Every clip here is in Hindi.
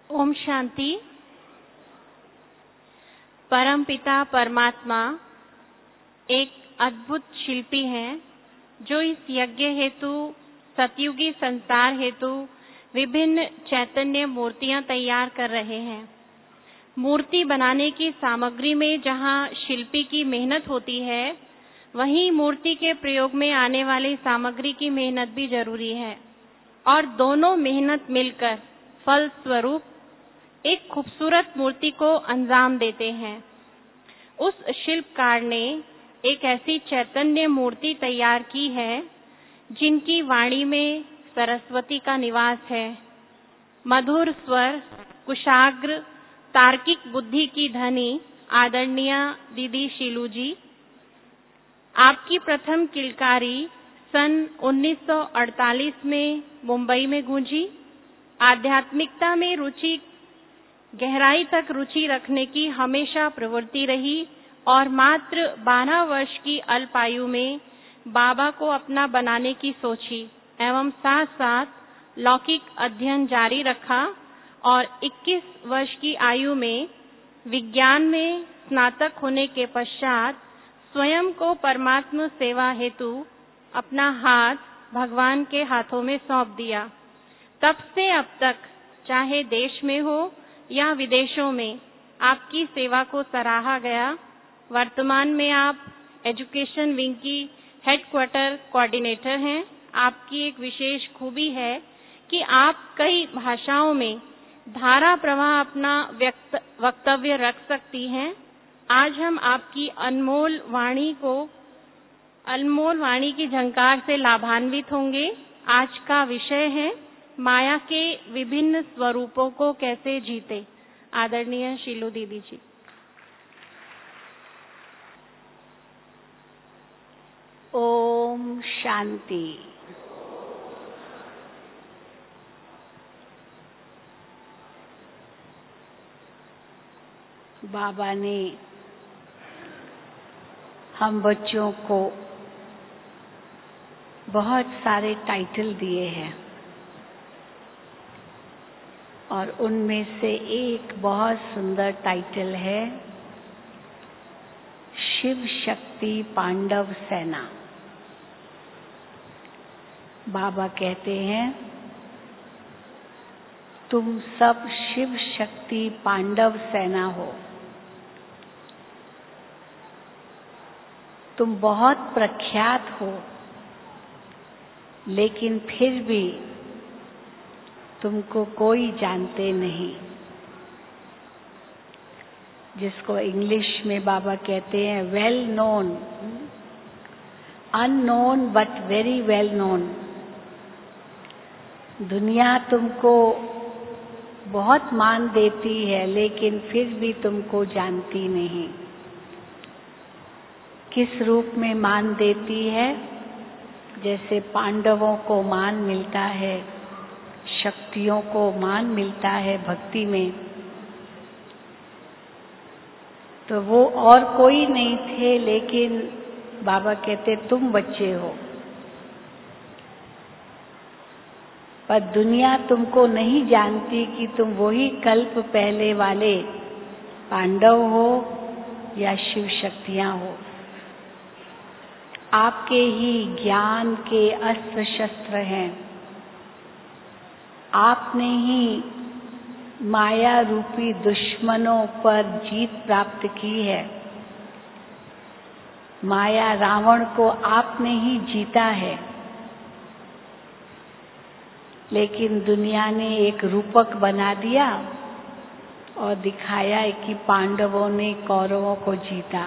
ओम शांति। परम पिता परमात्मा एक अद्भुत शिल्पी हैं जो इस यज्ञ हेतु, सतयुगी संसार हेतु विभिन्न चैतन्य मूर्तियां तैयार कर रहे हैं। मूर्ति बनाने की सामग्री में जहां शिल्पी की मेहनत होती है, वहीं मूर्ति के प्रयोग में आने वाली सामग्री की मेहनत भी जरूरी है और दोनों मेहनत मिलकर फल स्वरूप एक खूबसूरत मूर्ति को अंजाम देते हैं। उस शिल्पकार ने एक ऐसी चैतन्य मूर्ति तैयार की है जिनकी वाणी में सरस्वती का निवास है। मधुर स्वर, कुशाग्र, तार्किक बुद्धि की धनी आदरणीय दीदी शीलू जी, आपकी प्रथम किलकारी सन 1948 में मुंबई में गूंजी। आध्यात्मिकता में रुचि, गहराई तक रुचि रखने की हमेशा प्रवृत्ति रही और मात्र 12 वर्ष की अल्पायु में बाबा को अपना बनाने की सोची एवं साथ साथ लौकिक अध्ययन जारी रखा और 21 वर्ष की आयु में विज्ञान में स्नातक होने के पश्चात स्वयं को परमात्मा सेवा हेतु अपना हाथ भगवान के हाथों में सौंप दिया। तब से अब तक चाहे देश में हो या विदेशों में आपकी सेवा को सराहा गया। वर्तमान में आप एजुकेशन विंग की हेडक्वार्टर कोऑर्डिनेटर हैं। आपकी एक विशेष खूबी है कि आप कई भाषाओं में धारा प्रवाह अपना वक्तव्य रख सकती हैं। आज हम आपकी अनमोल वाणी की झंकार से लाभान्वित होंगे। आज का विषय है माया के विभिन्न स्वरूपों को कैसे जीते। आदरणीय शीलू दीदी जी। ओम शांति। बाबा ने हम बच्चों को बहुत सारे टाइटल दिए हैं और उनमें से एक बहुत सुंदर टाइटल है शिव शक्ति पांडव सेना। बाबा कहते हैं तुम सब शिव शक्ति पांडव सेना हो। तुम बहुत प्रख्यात हो, लेकिन फिर भी तुमको कोई जानते नहीं। जिसको इंग्लिश में बाबा कहते हैं well known, unknown but very well known. दुनिया तुमको बहुत मान देती है, लेकिन फिर भी तुमको जानती नहीं। किस रूप में मान देती है? जैसे पांडवों को मान मिलता है, शक्तियों को मान मिलता है भक्ति में, तो वो और कोई नहीं थे, लेकिन बाबा कहते तुम बच्चे हो। पर दुनिया तुमको नहीं जानती कि तुम वही कल्प पहले वाले पांडव हो या शिव शक्तियां हो। आपके ही ज्ञान के अस्त्र शस्त्र हैं। आपने ही माया रूपी दुश्मनों पर जीत प्राप्त की है। माया रावण को आपने ही जीता है, लेकिन दुनिया ने एक रूपक बना दिया और दिखाया कि पांडवों ने कौरवों को जीता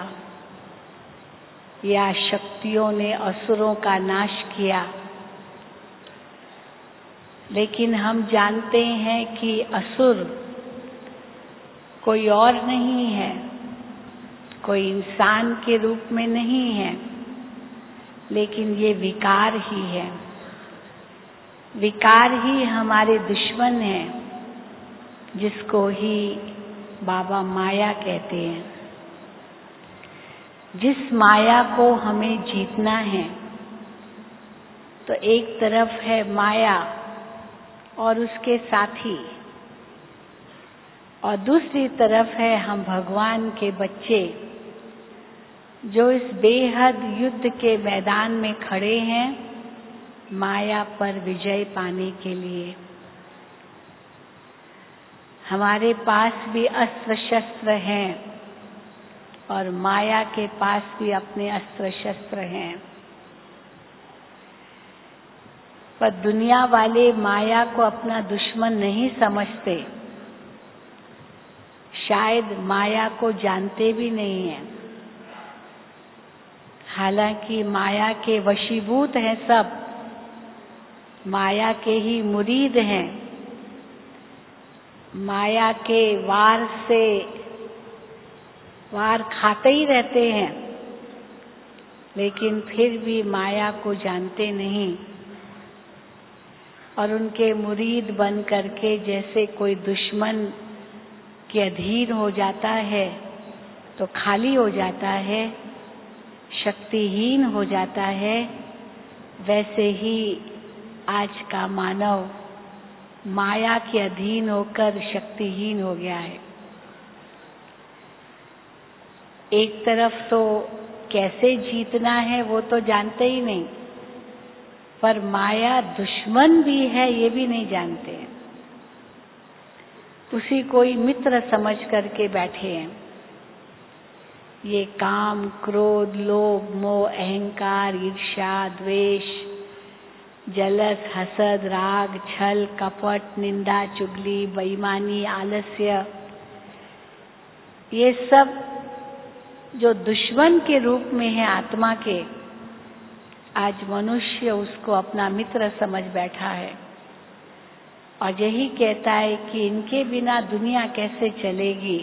या शक्तियों ने असुरों का नाश किया। लेकिन हम जानते हैं कि असुर कोई और नहीं है, कोई इंसान के रूप में नहीं है, लेकिन ये विकार ही है। विकार ही हमारे दुश्मन हैं, जिसको ही बाबा माया कहते हैं। जिस माया को हमें जीतना है, तो एक तरफ है माया और उसके साथी और दूसरी तरफ है हम भगवान के बच्चे जो इस बेहद युद्ध के मैदान में खड़े हैं माया पर विजय पाने के लिए। हमारे पास भी अस्त्र शस्त्र हैं और माया के पास भी अपने अस्त्र शस्त्र हैं, पर दुनिया वाले माया को अपना दुश्मन नहीं समझते, शायद माया को जानते भी नहीं हैं। हालांकि माया के वशीभूत हैं सब, माया के ही मुरीद हैं, माया के वार से वार खाते ही रहते हैं, लेकिन फिर भी माया को जानते नहीं और उनके मुरीद बन करके जैसे कोई दुश्मन के अधीन हो जाता है तो खाली हो जाता है, शक्तिहीन हो जाता है, वैसे ही आज का मानव माया के अधीन होकर शक्तिहीन हो गया है। एक तरफ तो कैसे जीतना है वो तो जानते ही नहीं, पर माया दुश्मन भी है ये भी नहीं जानते हैं, उसी कोई मित्र समझ करके बैठे हैं। ये काम, क्रोध, लोभ, मोह, अहंकार, ईर्ष्या, द्वेष, जलस, हसद, राग, छल, कपट, निंदा, चुगली, बेईमानी, आलस्य, ये सब जो दुश्मन के रूप में है आत्मा के, आज मनुष्य उसको अपना मित्र समझ बैठा है और यही कहता है कि इनके बिना दुनिया कैसे चलेगी,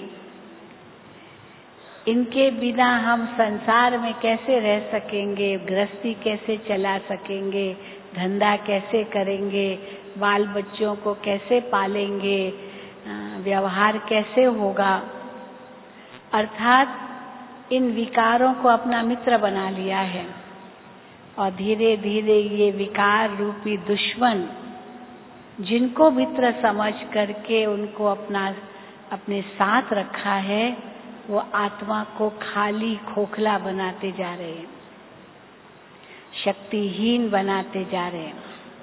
इनके बिना हम संसार में कैसे रह सकेंगे, गृहस्थी कैसे चला सकेंगे, धंधा कैसे करेंगे, बाल बच्चों को कैसे पालेंगे, व्यवहार कैसे होगा। अर्थात इन विकारों को अपना मित्र बना लिया है और धीरे धीरे ये विकार रूपी दुश्मन जिनको मित्र समझ करके उनको अपने साथ रखा है, वो आत्मा को खाली खोखला बनाते जा रहे हैं, शक्तिहीन बनाते जा रहे हैं।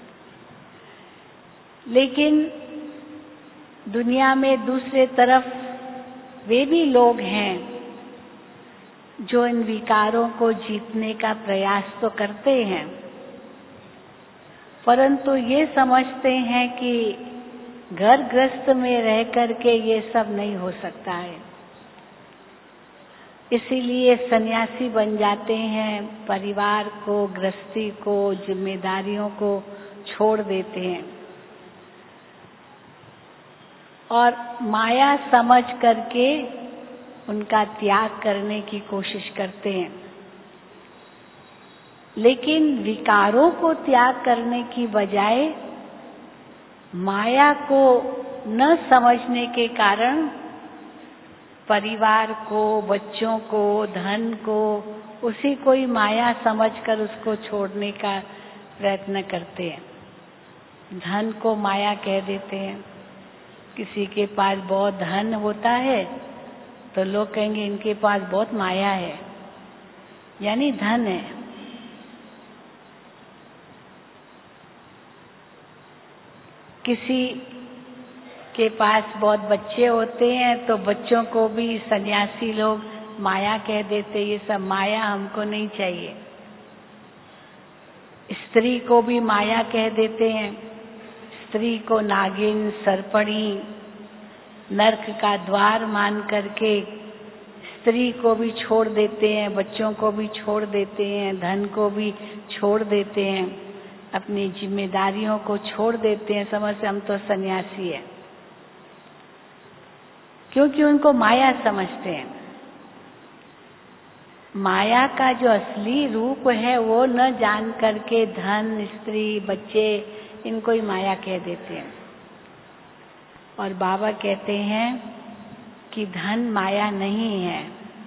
लेकिन दुनिया में दूसरे तरफ वे भी लोग हैं जो इन विकारों को जीतने का प्रयास तो करते हैं, परंतु ये समझते हैं कि घर गृहस्थ में रह करके ये सब नहीं हो सकता है, इसीलिए सन्यासी बन जाते हैं, परिवार को, गृहस्थी को, जिम्मेदारियों को छोड़ देते हैं और माया समझ करके उनका त्याग करने की कोशिश करते हैं। लेकिन विकारों को त्याग करने की बजाय माया को न समझने के कारण परिवार को, बच्चों को, धन को उसी को ही माया समझकर उसको छोड़ने का प्रयत्न करते हैं। धन को माया कह देते हैं। किसी के पास बहुत धन होता है तो लोग कहेंगे इनके पास बहुत माया है, यानी धन है। किसी के पास बहुत बच्चे होते हैं तो बच्चों को भी सन्यासी लोग माया कह देते, ये सब माया हमको नहीं चाहिए। स्त्री को भी माया कह देते हैं, स्त्री को नागिन, सर्पणी, नरक का द्वार मान करके स्त्री को भी छोड़ देते हैं, बच्चों को भी छोड़ देते हैं, धन को भी छोड़ देते हैं, अपनी जिम्मेदारियों को छोड़ देते हैं, समझते हम तो सन्यासी हैं, क्योंकि उनको माया समझते हैं। माया का जो असली रूप है वो न जान करके धन, स्त्री, बच्चे इनको ही माया कह देते हैं। और बाबा कहते हैं कि धन माया नहीं है,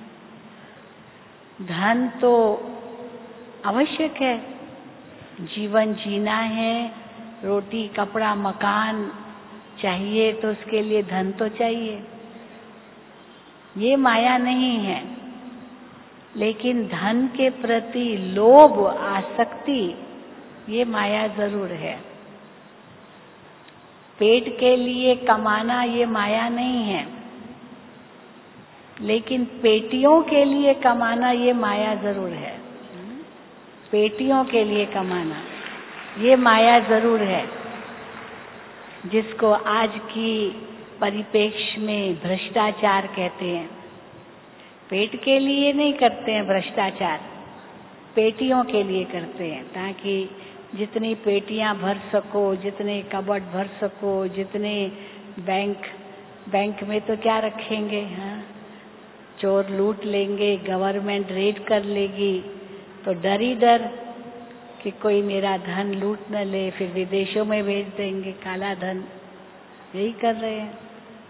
धन तो आवश्यक है, जीवन जीना है, रोटी, कपड़ा, मकान चाहिए तो उसके लिए धन तो चाहिए। ये माया नहीं है। लेकिन धन के प्रति लोभ, आसक्ति, ये माया जरूर है। पेट के लिए कमाना ये माया नहीं है, लेकिन पेटियों के लिए कमाना ये माया जरूर है। पेटियों के लिए कमाना ये माया जरूर है, जिसको आज की परिप्रेक्ष्य में भ्रष्टाचार कहते हैं। पेट के लिए नहीं करते हैं भ्रष्टाचार, पेटियों के लिए करते हैं, ताकि जितनी पेटियां भर सको, जितने कबर्ड भर सको, जितने बैंक में तो क्या रखेंगे, हाँ, चोर लूट लेंगे, गवर्नमेंट रेड कर लेगी, तो डर ही डर कि कोई मेरा धन लूट न ले, फिर विदेशों में भेज देंगे काला धन। यही कर रहे हैं।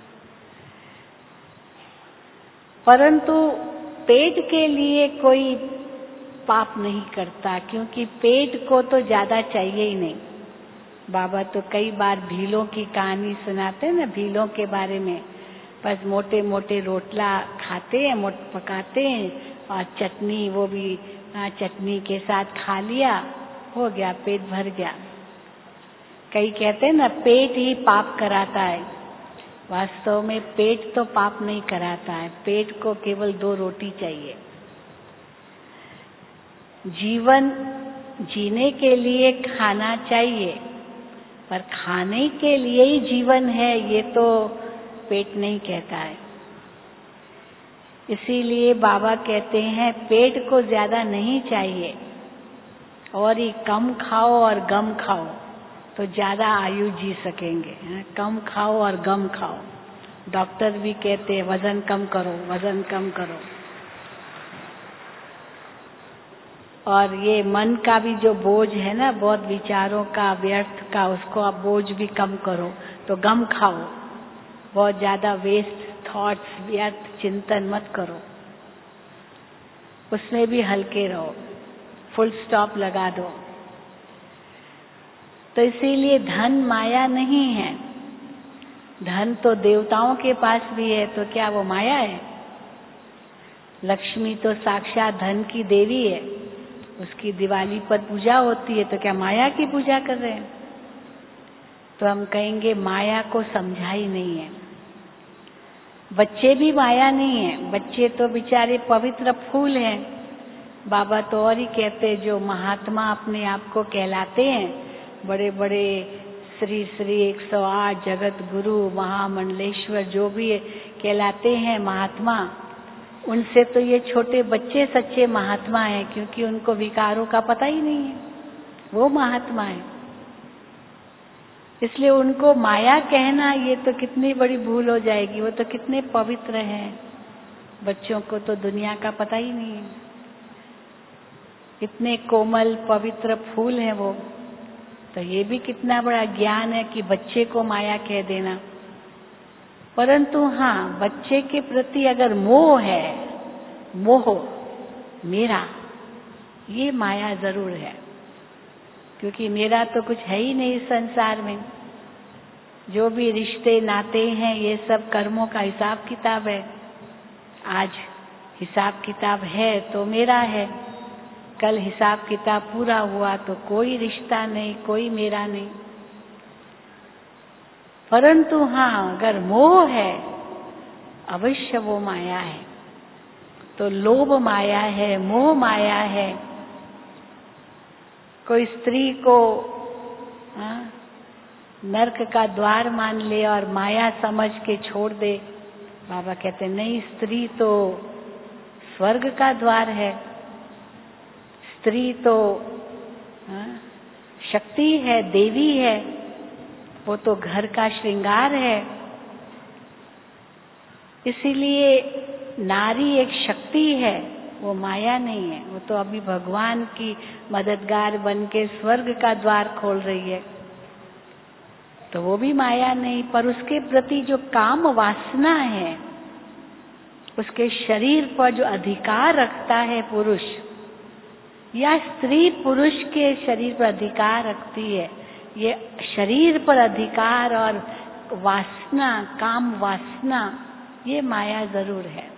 परंतु पेट के लिए कोई पाप नहीं करता, क्योंकि पेट को तो ज्यादा चाहिए ही नहीं। बाबा तो कई बार भीलों की कहानी सुनाते हैं ना, भीलों के बारे में। बस मोटे मोटे रोटला खाते हैं, पकाते हैं, और चटनी, वो भी चटनी के साथ खा लिया, हो गया, पेट भर गया। कई कहते हैं ना पेट ही पाप कराता है। वास्तव में पेट तो पाप नहीं कराता है, पेट को केवल 2 रोटी चाहिए। जीवन जीने के लिए खाना चाहिए, पर खाने के लिए ही जीवन है ये तो पेट नहीं कहता है। इसीलिए बाबा कहते हैं पेट को ज्यादा नहीं चाहिए, और ही कम खाओ और गम खाओ तो ज्यादा आयु जी सकेंगे। कम खाओ और गम खाओ। डॉक्टर भी कहते हैं वजन कम करो, वजन कम करो। और ये मन का भी जो बोझ है ना, बहुत विचारों का, व्यर्थ का, उसको आप बोझ भी कम करो, तो गम खाओ। बहुत ज्यादा वेस्ट थॉट्स, व्यर्थ चिंतन मत करो, उसमें भी हल्के रहो, फुल स्टॉप लगा दो। तो इसीलिए धन माया नहीं है। धन तो देवताओं के पास भी है, तो क्या वो माया है? लक्ष्मी तो साक्षात धन की देवी है, उसकी दिवाली पर पूजा होती है, तो क्या माया की पूजा कर रहे हैं? तो हम कहेंगे माया को समझा ही नहीं है। बच्चे भी माया नहीं है, बच्चे तो बेचारे पवित्र फूल हैं। बाबा तो और ही कहते, जो महात्मा अपने आप को कहलाते हैं, बड़े बड़े श्री श्री 108 जगत गुरु महामंडलेश्वर जो भी कहलाते हैं महात्मा, उनसे तो ये छोटे बच्चे सच्चे महात्मा हैं, क्योंकि उनको विकारों का पता ही नहीं है, वो महात्मा है। इसलिए उनको माया कहना ये तो कितनी बड़ी भूल हो जाएगी। वो तो कितने पवित्र हैं, बच्चों को तो दुनिया का पता ही नहीं है। इतने कोमल पवित्र फूल हैं वो, तो ये भी कितना बड़ा ज्ञान है कि बच्चे को माया कह देना। परंतु हाँ, बच्चे के प्रति अगर मोह है, मोह मेरा, ये माया जरूर है, क्योंकि मेरा तो कुछ है ही नहीं इस संसार में। जो भी रिश्ते नाते हैं ये सब कर्मों का हिसाब किताब है। आज हिसाब किताब है तो मेरा है, कल हिसाब किताब पूरा हुआ तो कोई रिश्ता नहीं, कोई मेरा नहीं। परंतु हाँ, अगर मोह है, अवश्य वो माया है। तो लोभ माया है, मोह माया है। कोई स्त्री को नरक का द्वार मान ले और माया समझ के छोड़ दे, बाबा कहते नहीं, स्त्री तो स्वर्ग का द्वार है। स्त्री तो शक्ति है, देवी है, वो तो घर का श्रृंगार है। इसीलिए नारी एक शक्ति है, वो माया नहीं है। वो तो अभी भगवान की मददगार बन के स्वर्ग का द्वार खोल रही है, तो वो भी माया नहीं। पर उसके प्रति जो काम वासना है, उसके शरीर पर जो अधिकार रखता है पुरुष, या स्त्री पुरुष के शरीर पर अधिकार रखती है, ये शरीर पर अधिकार और वासना, काम वासना, ये माया जरूर है।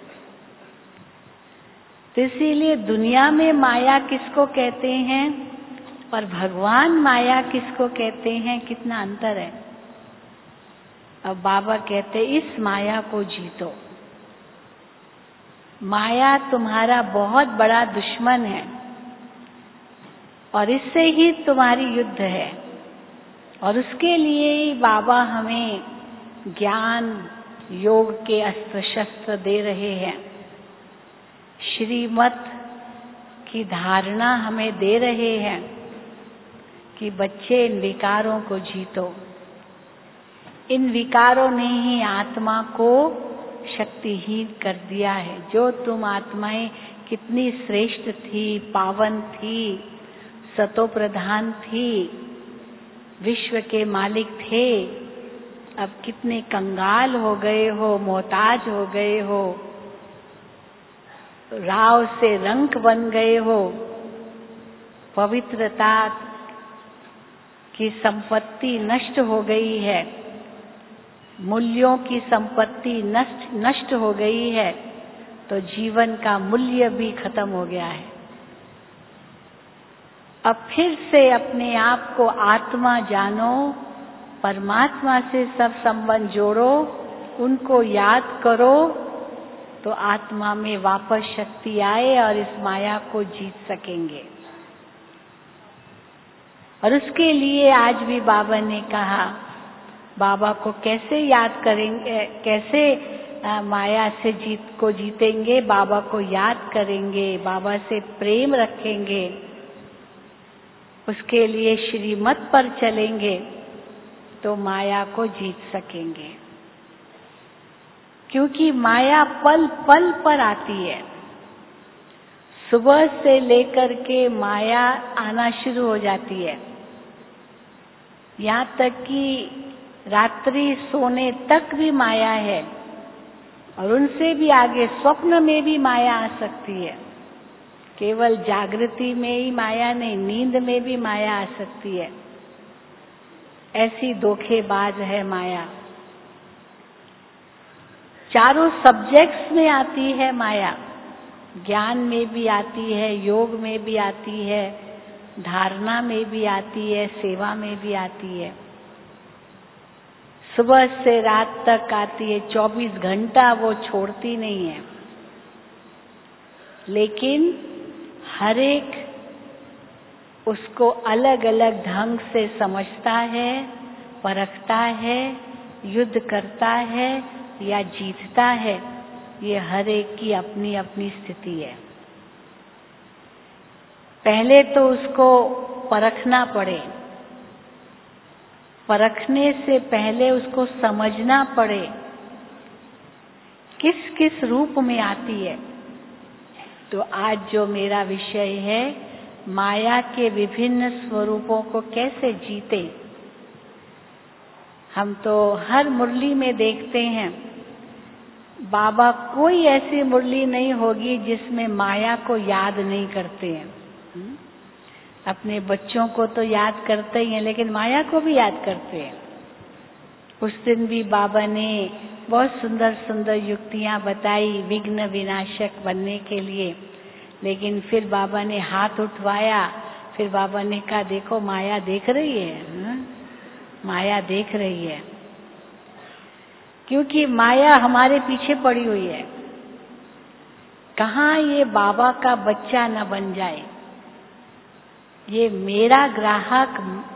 तो इसीलिए दुनिया में माया किसको कहते हैं और भगवान माया किसको कहते हैं, कितना अंतर है। अब बाबा कहते इस माया को जीतो। माया तुम्हारा बहुत बड़ा दुश्मन है और इससे ही तुम्हारी युद्ध है, और उसके लिए ही बाबा हमें ज्ञान योग के अस्त्र शस्त्र दे रहे हैं, श्रीमत की धारणा हमें दे रहे हैं कि बच्चे इन विकारों को जीतो। इन विकारों ने ही आत्मा को शक्तिहीन कर दिया है। जो तुम आत्माएं कितनी श्रेष्ठ थी, पावन थी, सतो प्रधान थी, विश्व के मालिक थे, अब कितने कंगाल हो गए हो, मोहताज हो गए हो, राव से रंक बन गए हो। पवित्रता की संपत्ति नष्ट हो गई है, मूल्यों की संपत्ति नष्ट हो गई है, तो जीवन का मूल्य भी खत्म हो गया है। अब फिर से अपने आप को आत्मा जानो, परमात्मा से सब संबंध जोड़ो, उनको याद करो, तो आत्मा में वापस शक्ति आए और इस माया को जीत सकेंगे। और उसके लिए आज भी बाबा ने कहा, बाबा को कैसे याद करेंगे, कैसे माया से जीतेंगे, बाबा को याद करेंगे, बाबा से प्रेम रखेंगे, उसके लिए श्रीमत पर चलेंगे तो माया को जीत सकेंगे। क्योंकि माया पल पल पर आती है। सुबह से लेकर के माया आना शुरू हो जाती है, यहाँ तक कि रात्रि सोने तक भी माया है, और उनसे भी आगे स्वप्न में भी माया आ सकती है। केवल जागृति में ही माया नहीं, नींद में भी माया आ सकती है। ऐसी धोखेबाज है माया। चारों सब्जेक्ट्स में आती है माया, ज्ञान में भी आती है, योग में भी आती है, धारणा में भी आती है, सेवा में भी आती है। सुबह से रात तक आती है, 24 घंटा वो छोड़ती नहीं है। लेकिन हर एक उसको अलग अलग ढंग से समझता है, परखता है, युद्ध करता है या जीतता है। ये हर एक की अपनी अपनी स्थिति है। पहले तो उसको परखना पड़े, परखने से पहले उसको समझना पड़े किस किस रूप में आती है। तो आज जो मेरा विषय है, माया के विभिन्न स्वरूपों को कैसे जीते। हम तो हर मुरली में देखते हैं, बाबा कोई ऐसी मुरली नहीं होगी जिसमें माया को याद नहीं करते हैं। अपने बच्चों को तो याद करते ही हैं, लेकिन माया को भी याद करते हैं। उस दिन भी बाबा ने बहुत सुंदर सुंदर युक्तियां बताई विघ्न विनाशक बनने के लिए, लेकिन फिर बाबा ने हाथ उठवाया। फिर बाबा ने कहा, देखो माया देख रही है, माया देख रही है। क्योंकि माया हमारे पीछे पड़ी हुई है। कहाँ ये बाबा का बच्चा न बन जाए, ये मेरा ग्राहक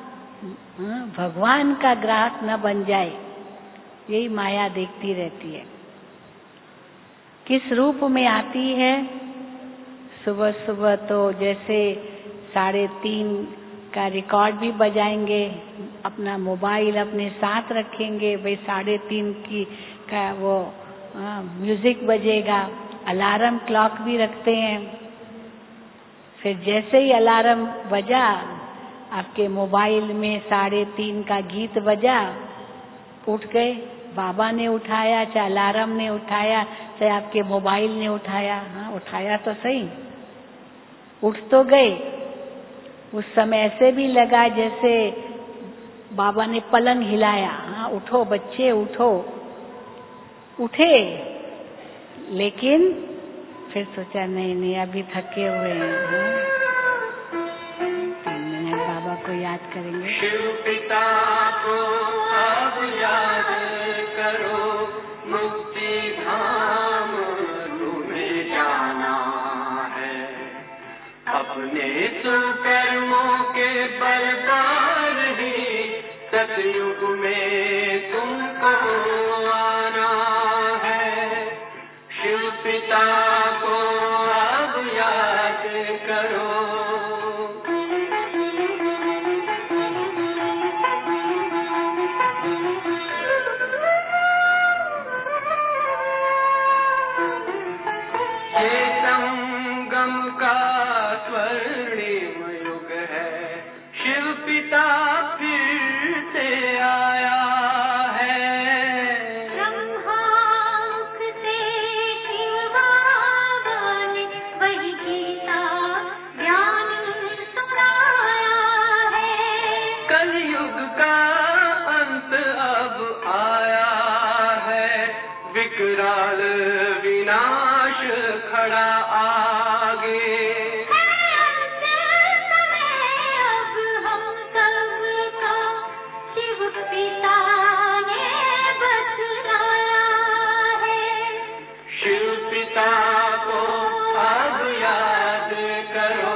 भगवान का ग्राहक न बन जाए, यही माया देखती रहती है। किस रूप में आती है? सुबह सुबह तो जैसे 3:30 का रिकॉर्ड भी बजाएंगे, अपना मोबाइल अपने साथ रखेंगे, भाई 3:30 की का वो म्यूजिक बजेगा। अलार्म क्लॉक भी रखते हैं। फिर जैसे ही अलार्म बजा, आपके मोबाइल में 3:30 का गीत बजा, उठ गए। बाबा ने उठाया, चाहे अलार्म ने उठाया, चाहे आपके मोबाइल ने उठाया। हाँ, उठाया तो सही, उठ तो गए। उस समय ऐसे भी लगा जैसे बाबा ने पलंग हिलाया। हाँ, उठो बच्चे उठो। उठे, लेकिन फिर सोचा नहीं अभी थके हुए हैं, 3 मिनट बाबा को याद करेंगे। शिव पिता को अब याद करो, मुक्ति धाम तुम्हें जाना है। अपने सुकर्मों के बल पर ही सतयुग में तुमको आना है। शिव पिता को अब याद करो। ये संगम का स्वर्णिम युग है, शिव पिता फिर से आया है। ब्रह्मामुख से शिव बाबा ने वही गीता ज्ञान सुनाया है। कलयुग का अंत अब आया है, विकराल विनाश खड़ा आगे। अंत समय अब हम सबका शिव पिता ने बतलाया है। शिव पिता को अब याद करो।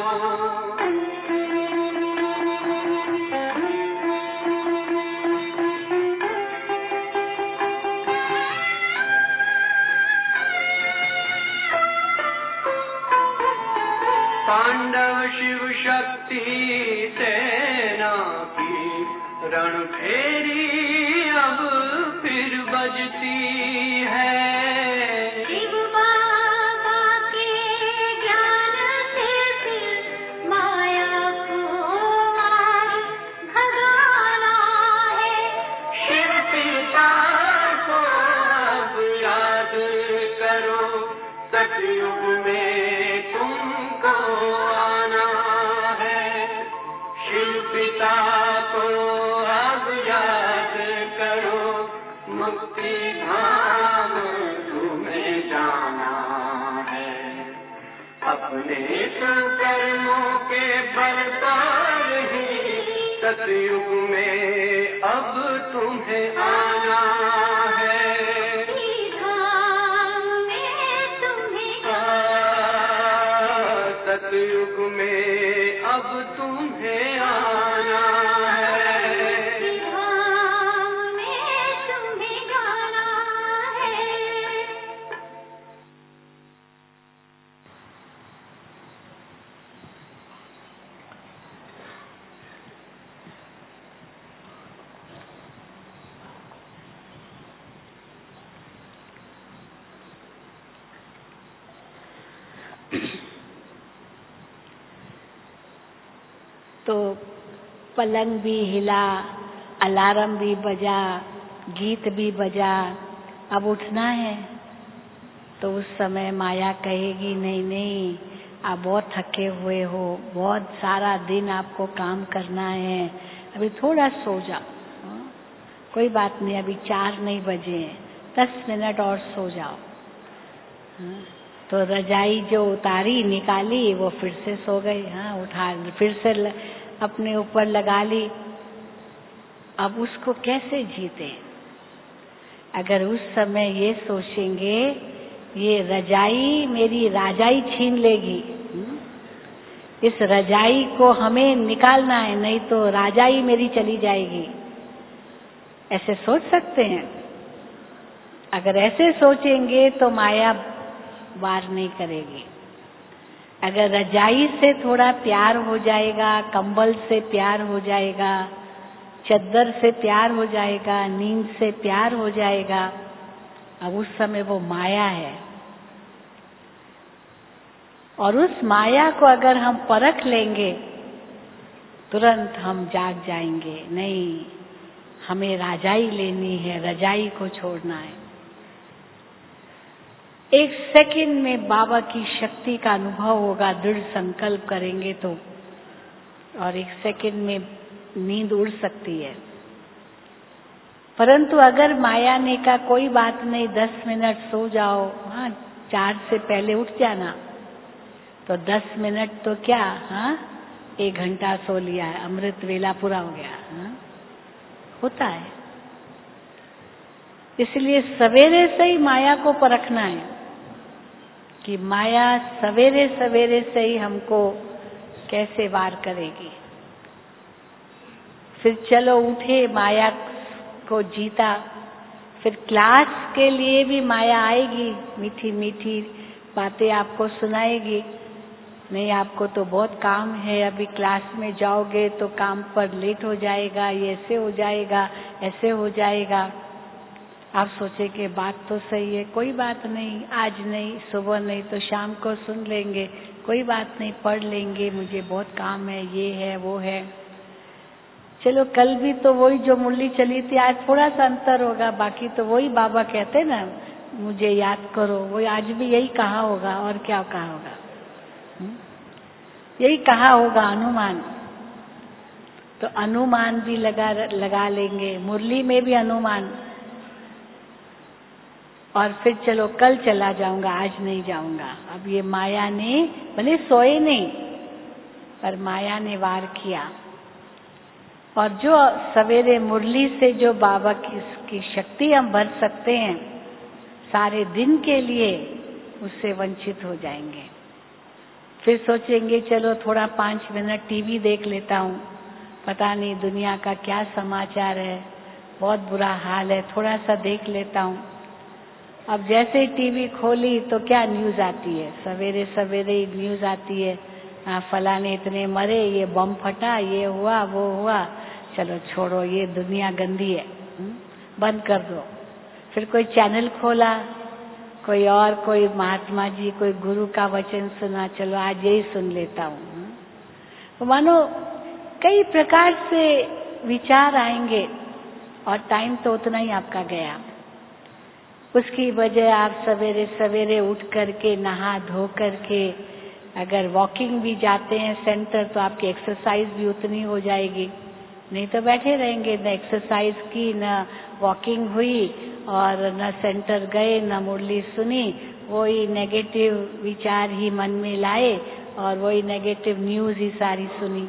पांडव शिव शक्ति सेना की रणभेरी अब फिर बजती है। शिव बाबा के ज्ञान से फिर माया को मार भगाना है। शिव पिता को अब याद करो, सतयुग में तुमको आना है। शिव पिता को अब याद करो, मुक्ति धाम तुम्हें जाना है। अपने कर्मों के बल पर ही सतयुग में अब तुम्हें आना है। धाम में तुम्हें सतयुग में अब तुम्हें आना है। धाम में तुम्हें जाना है। तो पलंग भी हिला, अलार्म भी बजा, गीत भी बजा, अब उठना है। तो उस समय माया कहेगी नहीं आप बहुत थके हुए हो, बहुत सारा दिन आपको काम करना है, अभी थोड़ा सो जाओ। कोई बात नहीं, अभी 4 नहीं बजे हैं, 10 मिनट और सो जाओ। तो रजाई जो उतारी निकाली वो फिर से सो गई। उठा फिर से अपने ऊपर लगा ली। अब उसको कैसे जीते? अगर उस समय ये सोचेंगे ये रजाई मेरी राजाई छीन लेगी, इस रजाई को हमें निकालना है, नहीं तो राजाई मेरी चली जाएगी, ऐसे सोच सकते हैं? अगर ऐसे सोचेंगे तो माया वार नहीं करेगी। अगर रजाई से थोड़ा प्यार हो जाएगा, कंबल से प्यार हो जाएगा, चद्दर से प्यार हो जाएगा, नींद से प्यार हो जाएगा, अब उस समय वो माया है। और उस माया को अगर हम परख लेंगे तुरंत हम जाग जाएंगे, नहीं हमें राजाई लेनी है, रजाई को छोड़ना है। 1 सेकंड में बाबा की शक्ति का अनुभव होगा, दृढ़ संकल्प करेंगे तो, और 1 सेकंड में नींद उड़ सकती है। परंतु अगर माया ने कहा कोई बात नहीं 10 मिनट सो जाओ, 4 से पहले उठ जाना, तो 10 मिनट तो क्या, हाँ 1 घंटा सो लिया है, अमृत वेला पूरा हो गया। हाँ? होता है। इसलिए सवेरे से ही माया को परखना है कि माया सवेरे सवेरे से ही हमको कैसे वार करेगी। फिर चलो उठे, माया को जीता, फिर क्लास के लिए भी माया आएगी, मीठी मीठी बातें आपको सुनाएगी। नहीं, आपको तो बहुत काम है, अभी क्लास में जाओगे तो काम पर लेट हो जाएगा, ये ऐसे हो जाएगा, ऐसे हो जाएगा। आप सोचे कि बात तो सही है, कोई बात नहीं, आज नहीं, सुबह नहीं तो शाम को सुन लेंगे, कोई बात नहीं, पढ़ लेंगे, मुझे बहुत काम है, ये है वो है। चलो कल भी तो वही जो मुरली चली थी, आज थोड़ा सा अंतर होगा, बाकी तो वही बाबा कहते ना, मुझे याद करो, वही आज भी यही कहा होगा, और क्या कहा होगा, यही कहा होगा अनुमान। तो अनुमान भी लगा लेंगे, मुरली में भी अनुमान। और फिर चलो कल चला जाऊंगा, आज नहीं जाऊंगा। अब ये माया ने, भले सोए नहीं, पर माया ने वार किया। और जो सवेरे मुरली से जो बाबा की शक्ति हम भर सकते हैं सारे दिन के लिए, उससे वंचित हो जाएंगे। फिर सोचेंगे चलो थोड़ा 5 मिनट टीवी देख लेता हूँ, पता नहीं दुनिया का क्या समाचार है, बहुत बुरा हाल है, थोड़ा सा देख लेता हूँ। अब जैसे टीवी खोली तो क्या न्यूज आती है, सवेरे सवेरे ही न्यूज आती है, फलाने इतने मरे, ये बम फटा, ये हुआ वो हुआ। चलो छोड़ो, ये दुनिया गंदी है, बंद कर दो। फिर कोई चैनल खोला, कोई और, कोई महात्मा जी, कोई गुरु का वचन सुना, चलो आज यही सुन लेता हूँ। तो मानो कई प्रकार से विचार आएंगे और टाइम तो उतना ही आपका गया। उसकी वजह आप सवेरे सवेरे उठ करके नहा धो करके अगर वॉकिंग भी जाते हैं सेंटर, तो आपकी एक्सरसाइज भी उतनी हो जाएगी। नहीं तो बैठे रहेंगे, न एक्सरसाइज की, न वॉकिंग हुई, और न सेंटर गए, न मुरली सुनी, वही नेगेटिव विचार ही मन में लाए और वही नेगेटिव न्यूज ही सारी सुनी।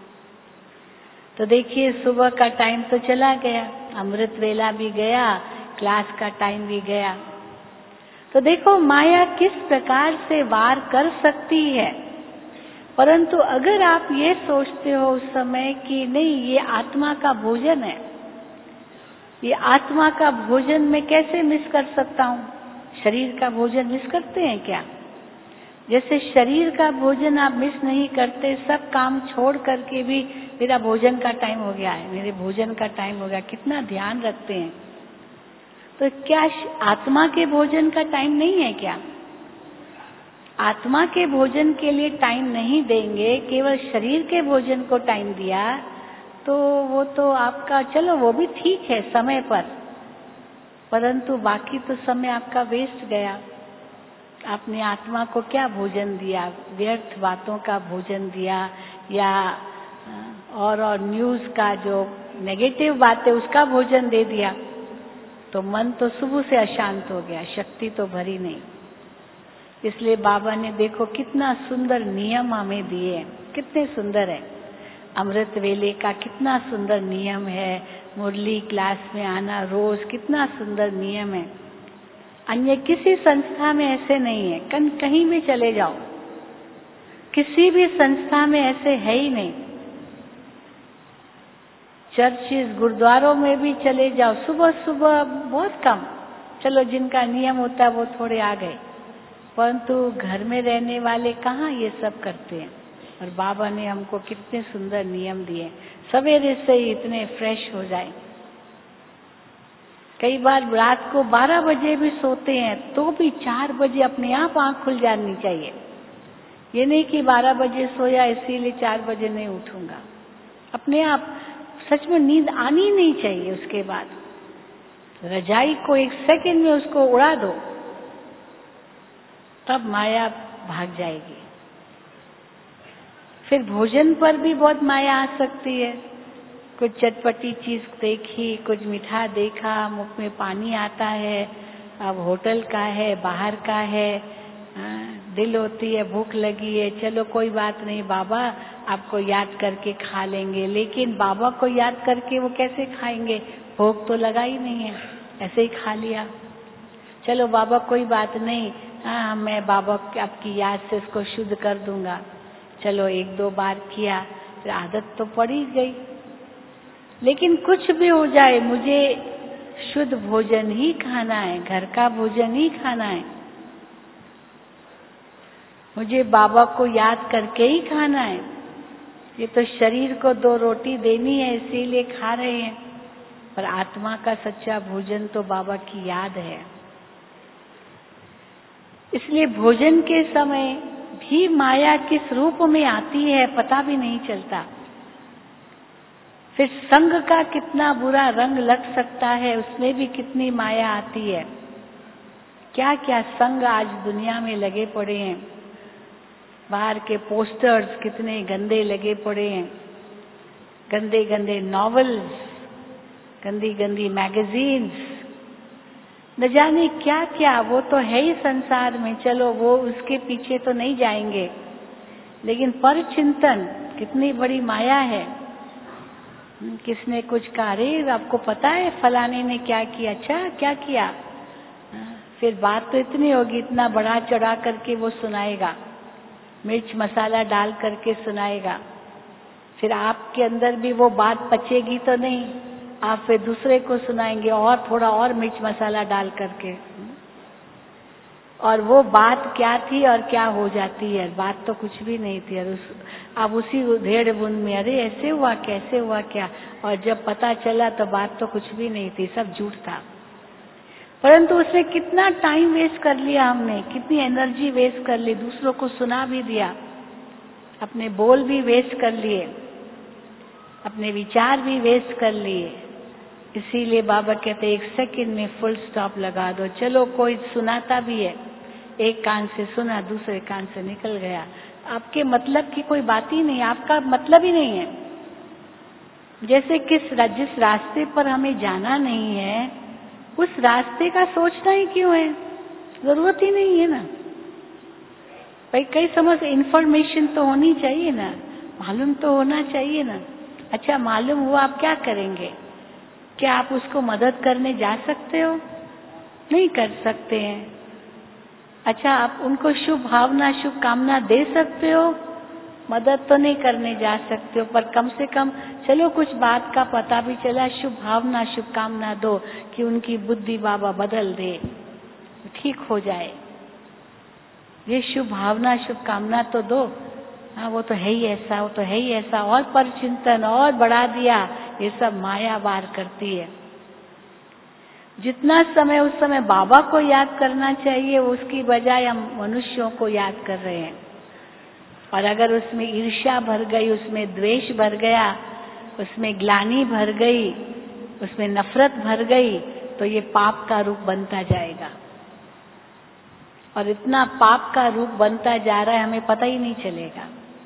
तो देखिए सुबह का टाइम तो चला गया, अमृत वेला भी गया, क्लास का टाइम भी गया। तो देखो माया किस प्रकार से वार कर सकती है। परंतु अगर आप ये सोचते हो उस समय कि नहीं, ये आत्मा का भोजन है, ये आत्मा का भोजन मैं कैसे मिस कर सकता हूँ। शरीर का भोजन मिस करते हैं क्या? जैसे शरीर का भोजन आप मिस नहीं करते, सब काम छोड़ करके भी मेरा भोजन का टाइम हो गया है, मेरे भोजन का टाइम हो गया, कितना ध्यान रखते हैं। तो क्या आत्मा के भोजन का टाइम नहीं है क्या? आत्मा के भोजन के लिए टाइम नहीं देंगे, केवल शरीर के भोजन को टाइम दिया, तो वो तो आपका, चलो वो भी ठीक है समय पर, परंतु बाकी तो समय आपका वेस्ट गया। आपने आत्मा को क्या भोजन दिया? व्यर्थ बातों का भोजन दिया, या और न्यूज का जो नेगेटिव बातें उसका भोजन दे दिया। तो मन तो सुबह से अशांत हो गया, शक्ति तो भरी नहीं। इसलिए बाबा ने देखो कितना सुंदर नियम हमें दिए, कितने सुंदर है। अमृत वेले का कितना सुंदर नियम है, मुरली क्लास में आना रोज कितना सुंदर नियम है। अन्य किसी संस्था में ऐसे नहीं है, कहीं भी चले जाओ, किसी भी संस्था में ऐसे है ही नहीं। चर्चिज, गुरुद्वारों में भी चले जाओ, सुबह सुबह बहुत कम, चलो जिनका नियम होता है वो थोड़े आ गए, परंतु घर में रहने वाले कहाँ ये सब करते हैं। और बाबा ने हमको कितने सुंदर नियम दिए, सवेरे से ही इतने फ्रेश हो जाए। कई बार रात को 12 बजे भी सोते हैं तो भी 4 बजे अपने आप आंख खुल जानी चाहिए। ये नहीं कि 12 बजे सोया इसीलिए 4 बजे नहीं उठूंगा, अपने आप सच में नींद आनी नहीं चाहिए। उसके बाद रजाई को 1 सेकंड में उसको उड़ा दो, तब माया भाग जाएगी। फिर भोजन पर भी बहुत माया आ सकती है। कुछ चटपटी चीज देखी, कुछ मीठा देखा, मुख में पानी आता है, अब होटल का है, बाहर का है, दिल होती है, भूख लगी है, चलो कोई बात नहीं बाबा आपको याद करके खा लेंगे। लेकिन बाबा को याद करके वो कैसे खाएंगे? भूख तो लगा ही नहीं है, ऐसे ही खा लिया। चलो बाबा कोई बात नहीं, हाँ मैं बाबा आपकी याद से इसको शुद्ध कर दूंगा। चलो 1-2 बार किया, फिर आदत तो पड़ ही गई। लेकिन कुछ भी हो जाए, मुझे शुद्ध भोजन ही खाना है, घर का भोजन ही खाना है, मुझे बाबा को याद करके ही खाना है। ये तो शरीर को 2 रोटी देनी है इसीलिए खा रहे हैं, पर आत्मा का सच्चा भोजन तो बाबा की याद है। इसलिए भोजन के समय भी माया किस रूप में आती है पता भी नहीं चलता। फिर संग का कितना बुरा रंग लग सकता है, उसमें भी कितनी माया आती है। क्या क्या संग आज दुनिया में लगे पड़े हैं। बाहर के पोस्टर्स कितने गंदे लगे पड़े हैं, गंदे गंदे नॉवेल्स, गंदी गंदी मैगजीन्स, न जाने क्या क्या। वो तो है ही संसार में, चलो वो उसके पीछे तो नहीं जाएंगे, लेकिन पर चिंतन कितनी बड़ी माया है। किसने कुछ कहा, अरे आपको पता है फलाने ने क्या किया? अच्छा क्या किया? फिर बात तो इतनी होगी, इतना बड़ा चढ़ा करके वो सुनाएगा, मिर्च मसाला डाल करके सुनाएगा। फिर आपके अंदर भी वो बात पचेगी तो नहीं, आप फिर दूसरे को सुनाएंगे और थोड़ा और मिर्च मसाला डाल करके। और वो बात क्या थी और क्या हो जाती है? बात तो कुछ भी नहीं थी, और अब उसी उधेड़ बुन में अरे ऐसे हुआ, कैसे हुआ, क्या, और जब पता चला तो बात तो कुछ भी नहीं थी, सब झूठ था। परंतु उसमें कितना टाइम वेस्ट कर लिया हमने, कितनी एनर्जी वेस्ट कर ली, दूसरों को सुना भी दिया, अपने बोल भी वेस्ट कर लिए, अपने विचार भी वेस्ट कर लिए। इसीलिए बाबा कहते 1 सेकंड में फुल स्टॉप लगा दो। चलो कोई सुनाता भी है, एक कान से सुना, दूसरे कान से निकल गया, आपके मतलब की कोई बात ही नहीं, आपका मतलब ही नहीं है। जैसे जिस रास्ते पर हमें जाना नहीं है, उस रास्ते का सोचना ही क्यों है? जरूरत ही नहीं है ना भाई। कई समझ इन्फॉर्मेशन तो होनी चाहिए ना, मालूम तो होना चाहिए ना। अच्छा मालूम हुआ, आप क्या करेंगे? क्या आप उसको मदद करने जा सकते हो? नहीं कर सकते हैं। अच्छा आप उनको शुभ भावना, शुभ कामना दे सकते हो? मदद तो नहीं करने जा सकते हो, पर कम से कम चलो कुछ बात का पता भी चला, शुभ भावना, शुभ कामना दो कि उनकी बुद्धि बाबा बदल दे, ठीक हो जाए। ये शुभ भावना, शुभ कामना तो दो। हाँ वो तो है ही ऐसा, वो तो है ही ऐसा, और पर चिंतन और बढ़ा दिया, ये सब माया वार करती है। जितना समय उस समय बाबा को याद करना चाहिए, उसकी बजाय हम मनुष्यों को याद कर रहे हैं। और अगर उसमें ईर्ष्या भर गई, उसमें द्वेष भर गया, उसमें ग्लानि भर गई, उसमें नफरत भर गई, तो ये पाप का रूप बनता जाएगा। और इतना पाप का रूप बनता जा रहा है, हमें पता ही नहीं चलेगा।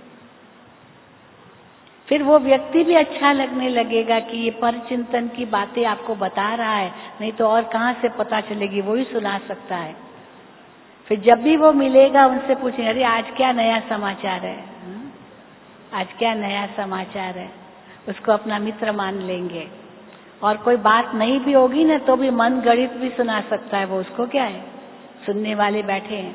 फिर वो व्यक्ति भी अच्छा लगने लगेगा कि ये परचिंतन की बातें आपको बता रहा है, नहीं तो और कहाँ से पता चलेगी, वो ही सुना सकता है। फिर जब भी वो मिलेगा उनसे पूछेंगे, अरे आज क्या नया समाचार है, आज क्या नया समाचार है, उसको अपना मित्र मान लेंगे। और कोई बात नहीं भी होगी ना तो भी मन गणित भी सुना सकता है वो, उसको क्या है, सुनने वाले बैठे हैं।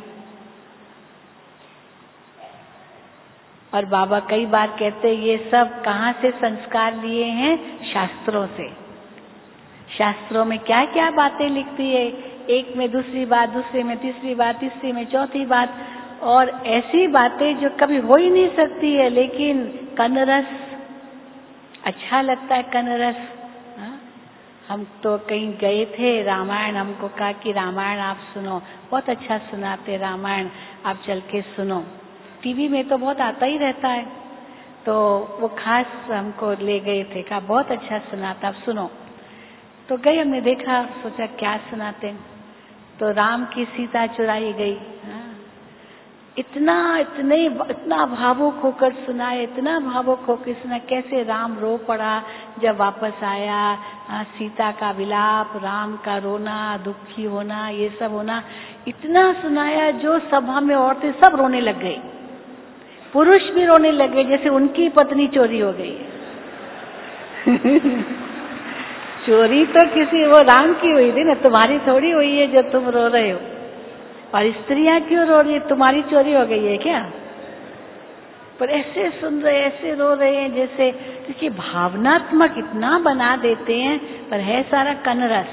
और बाबा कई बार कहते ये सब कहाँ से संस्कार लिए हैं? शास्त्रों से। शास्त्रों में क्या क्या बातें लिखती है, एक में दूसरी बात, दूसरे में तीसरी बात, तीसरी में चौथी बात, और ऐसी बातें जो कभी हो ही नहीं सकती है, लेकिन कनरस अच्छा लगता है। कनरस, हम तो कहीं गए थे, रामायण हमको कहा कि रामायण आप सुनो, बहुत अच्छा सुनाते रामायण, आप चल के सुनो। टीवी में तो बहुत आता ही रहता है, तो वो खास हमको ले गए थे, कहा बहुत अच्छा सुनाता, आप सुनो। तो गए, हमने देखा, सोचा क्या सुनाते, तो राम की सीता चुराई गई। इतना भावुक होकर सुनाए, इतना भावुक होकर सुना। कैसे राम रो पड़ा जब वापस आया, सीता का विलाप, राम का रोना, दुखी होना, ये सब होना इतना सुनाया। जो सभा में औरतें सब रोने लग गई, पुरुष भी रोने लगे जैसे उनकी पत्नी चोरी हो गई है। चोरी तो किसी वो राम की हुई थी ना, तुम्हारी थोड़ी हुई है जो तुम रो रहे हो। और स्त्रियां क्यों रो रही है, तुम्हारी चोरी हो गई है क्या? पर ऐसे सुन रहे, ऐसे रो रहे हैं जैसे, क्योंकि भावनात्मक इतना बना देते हैं, पर है सारा कन रस।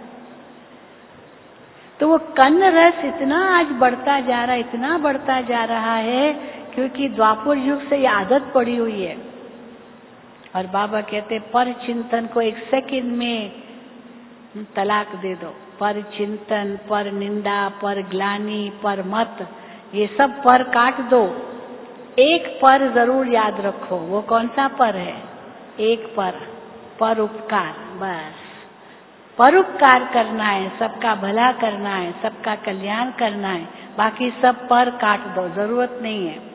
तो वो कन रस इतना आज बढ़ता जा रहा है, इतना बढ़ता जा रहा है, क्योंकि द्वापर युग से ये आदत पड़ी हुई है। और बाबा कहते पर चिंतन को 1 सेकंड में तलाक दे दो। पर चिंतन, पर निंदा, पर ग्लानि, पर मत, ये सब पर काट दो। एक पर जरूर याद रखो। वो कौन सा पर है? एक पर उपकार। बस परोपकार करना है, सबका भला करना है, सबका कल्याण करना है। बाकी सब पर काट दो, जरूरत नहीं है।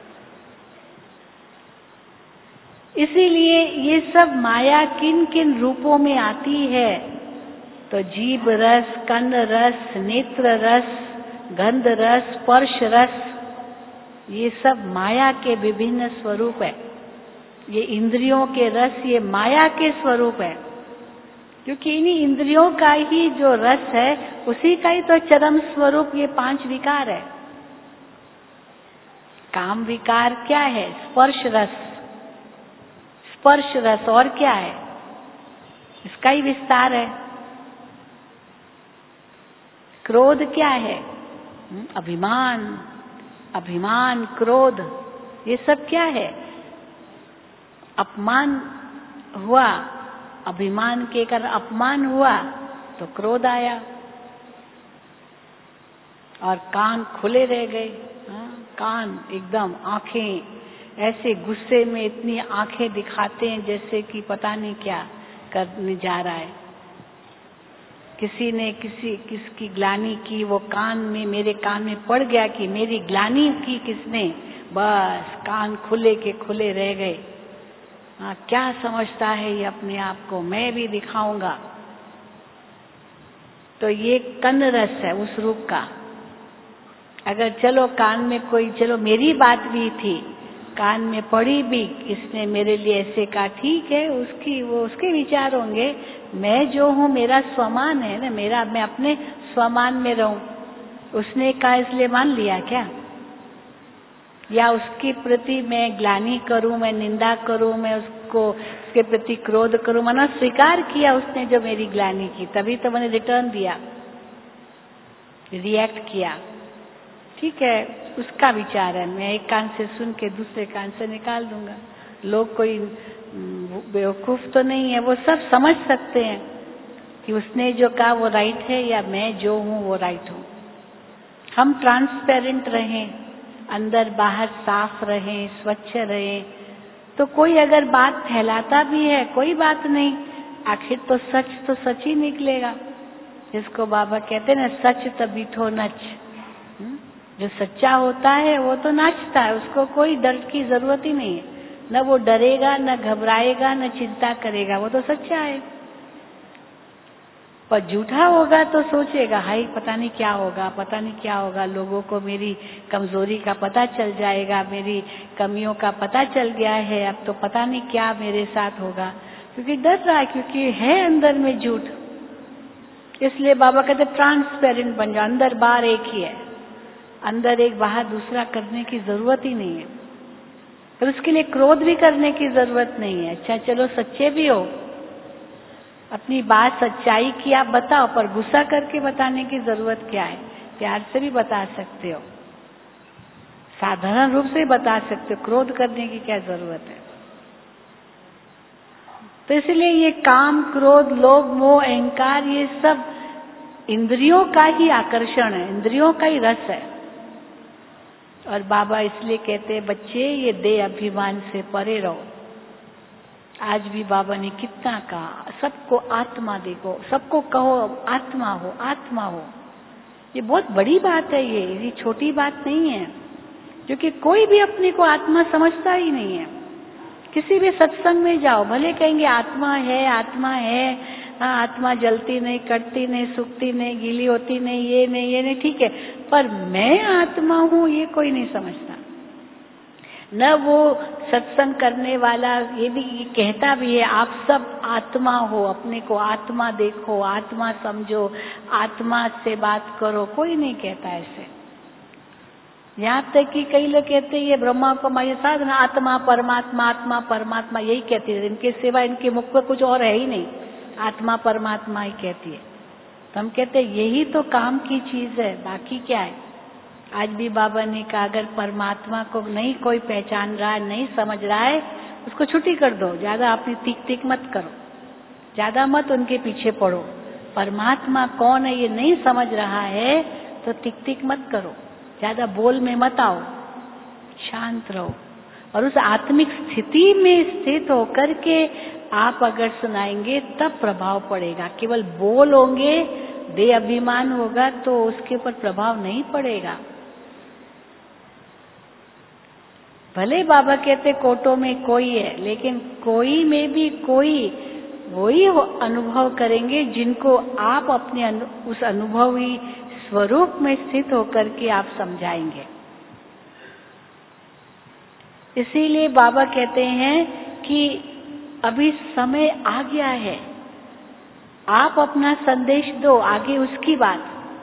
इसीलिए ये सब माया किन किन रूपों में आती है? तो जीभ रस, कन रस, नेत्र रस, गंध रस, स्पर्श रस, ये सब माया के विभिन्न स्वरूप है। ये इंद्रियों के रस, ये माया के स्वरूप है। क्योंकि इन्हीं इंद्रियों का ही जो रस है, उसी का ही तो चरम स्वरूप ये 5 विकार है। काम विकार क्या है? स्पर्श रस। स्पर्श रस और क्या है? इसका ही विस्तार है। क्रोध क्या है? अभिमान। अभिमान, क्रोध, ये सब क्या है? अपमान हुआ, अभिमान के कारण अपमान हुआ तो क्रोध आया। और कान खुले रह गए, कान एकदम, आंखें ऐसे गुस्से में इतनी आंखें दिखाते हैं जैसे कि पता नहीं क्या करने जा रहा है। किसी ने किसकी ग्लानि की, वो कान में, मेरे कान में पड़ गया कि मेरी ग्लानि की किसने, बस कान खुले के खुले रह गए। क्या समझता है ये अपने आप को, मैं भी दिखाऊंगा। तो ये कन रस है उस रूप का। अगर चलो कान में कोई, चलो मेरी बात भी थी, कान में पड़ी भी, इसने मेरे लिए ऐसे कहा, ठीक है, उसके विचार होंगे। मैं जो हूँ मेरा स्वमान है ना, मैं अपने स्वमान में रहूं। उसने कहा इसलिए मान लिया क्या? या उसके प्रति मैं ग्लानि करूं, मैं निंदा करूं, मैं उसके प्रति क्रोध करूं? मैंने स्वीकार किया उसने जो मेरी ग्लानि की, तभी तो मैंने रिटर्न दिया, रिएक्ट किया। ठीक है, उसका विचार है। मैं एक कान से सुन के दूसरे कान से निकाल दूंगा। लोग कोई बेवकूफ तो नहीं है, वो सब समझ सकते हैं कि उसने जो कहा वो राइट है या मैं जो हूँ वो राइट हूँ। हम ट्रांसपेरेंट रहें, अंदर बाहर साफ रहें, स्वच्छ रहें। तो कोई अगर बात फैलाता भी है, कोई बात नहीं, आखिर तो सच ही निकलेगा। जिसको बाबा कहते हैं ना, सच तबीठो नच। जो सच्चा होता है वो तो नाचता है, उसको कोई डर की जरूरत ही नहीं है। न वो डरेगा, न घबराएगा, न चिंता करेगा, वो तो सच्चा है। पर झूठा होगा तो सोचेगा, हाय पता नहीं क्या होगा, पता नहीं क्या होगा, लोगों को मेरी कमजोरी का पता चल जाएगा, मेरी कमियों का पता चल गया है, अब तो पता नहीं क्या मेरे साथ होगा। क्योंकि डर रहा है, क्योंकि है अंदर में झूठ। इसलिए बाबा कहते ट्रांसपेरेंट बन जाओ, अंदर बाहर एक ही है। अंदर एक बाहर दूसरा करने की जरूरत ही नहीं है। पर उसके लिए क्रोध भी करने की जरूरत नहीं है। अच्छा चलो सच्चे भी हो, अपनी बात सच्चाई की आप बताओ, पर गुस्सा करके बताने की जरूरत क्या है? प्यार से भी बता सकते हो, साधारण रूप से बता सकते हो, क्रोध करने की क्या जरूरत है? तो इसलिए ये काम, क्रोध, लोभ, मोह, अहंकार, ये सब इंद्रियों का ही आकर्षण है, इंद्रियों का ही रस है। और बाबा इसलिए कहते हैं, बच्चे ये देह अभिमान से परे रहो। आज भी बाबा ने कितना कहा, सबको आत्मा देखो, सबको कहो आत्मा हो, आत्मा हो। ये बहुत बड़ी बात है, ये छोटी बात नहीं है। क्योंकि कोई भी अपने को आत्मा समझता ही नहीं है। किसी भी सत्संग में जाओ, भले कहेंगे आत्मा है, आत्मा है, हाँ आत्मा जलती नहीं, कटती नहीं, सूखती नहीं, गीली होती नहीं, ये नहीं, ठीक है, पर मैं आत्मा हूँ ये कोई नहीं समझता। न वो सत्संग करने वाला ये कहता भी है आप सब आत्मा हो, अपने को आत्मा देखो, आत्मा समझो, आत्मा से बात करो, कोई नहीं कहता ऐसे। यहाँ तक कि कई लोग कहते हैं ये ब्रह्मा को माया साधना, आत्मा परमात्मा, आत्मा परमात्मा यही कहती है, इनके सिवा इनके मुख पर कुछ और है ही नहीं, आत्मा परमात्मा ही कहती है। तो हम कहते हैं यही तो काम की चीज है, बाकी क्या है। आज भी बाबा ने कहा अगर परमात्मा को नहीं कोई पहचान रहा है, नहीं समझ रहा है, उसको छुट्टी कर दो, ज्यादा अपनी तीक तीक मत करो, ज्यादा मत उनके पीछे पड़ो। परमात्मा कौन है ये नहीं समझ रहा है तो तीक तीक मत करो, ज्यादा बोल में मत आओ, शांत रहो। और उस आत्मिक स्थिति में स्थित होकर के आप अगर सुनाएंगे तब प्रभाव पड़ेगा। केवल बोल होंगे, दे अभिमान होगा तो उसके ऊपर प्रभाव नहीं पड़ेगा। भले बाबा कहते कोटों में कोई है, लेकिन कोई में भी कोई वही अनुभव करेंगे जिनको आप अपने उस अनुभवी स्वरूप में स्थित होकर के आप समझाएंगे। इसीलिए बाबा कहते हैं कि अभी समय आ गया है, आप अपना संदेश दो, आगे उसकी बात।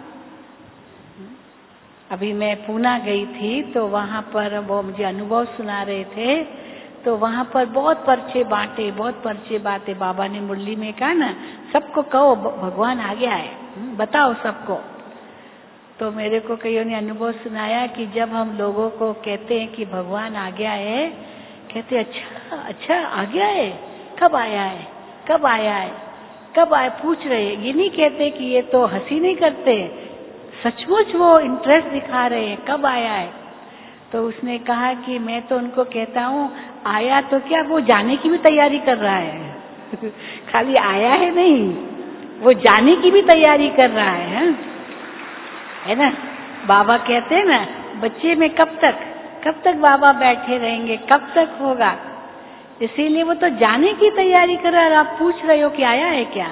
अभी मैं पूना गई थी तो वहां पर वो मुझे अनुभव सुना रहे थे, तो वहां पर बहुत पर्चे बांटे, बहुत पर्चे बांटे। बाबा ने मुरली में कहा ना सबको कहो भगवान आ गया है, बताओ सबको। तो मेरे को कईयों ने अनुभव सुनाया कि जब हम लोगों को कहते हैं कि भगवान आ गया है, कहते अच्छा अच्छा आ गया है, कब आया है, कब आया है, कब आए, पूछ रहे। ये नहीं कहते कि ये तो हंसी नहीं करते, सचमुच वो इंटरेस्ट दिखा रहे हैं, कब आया है। तो उसने कहा कि मैं तो उनको कहता हूँ आया तो क्या, वो जाने की भी तैयारी कर रहा है खाली आया है नहीं, वो जाने की भी तैयारी कर रहा है ना। बाबा कहते हैं ना बच्चे में कब तक बाबा बैठे रहेंगे, कब तक होगा। इसीलिए वो तो जाने की तैयारी कर रहा है, आप पूछ रहे हो कि आया है क्या।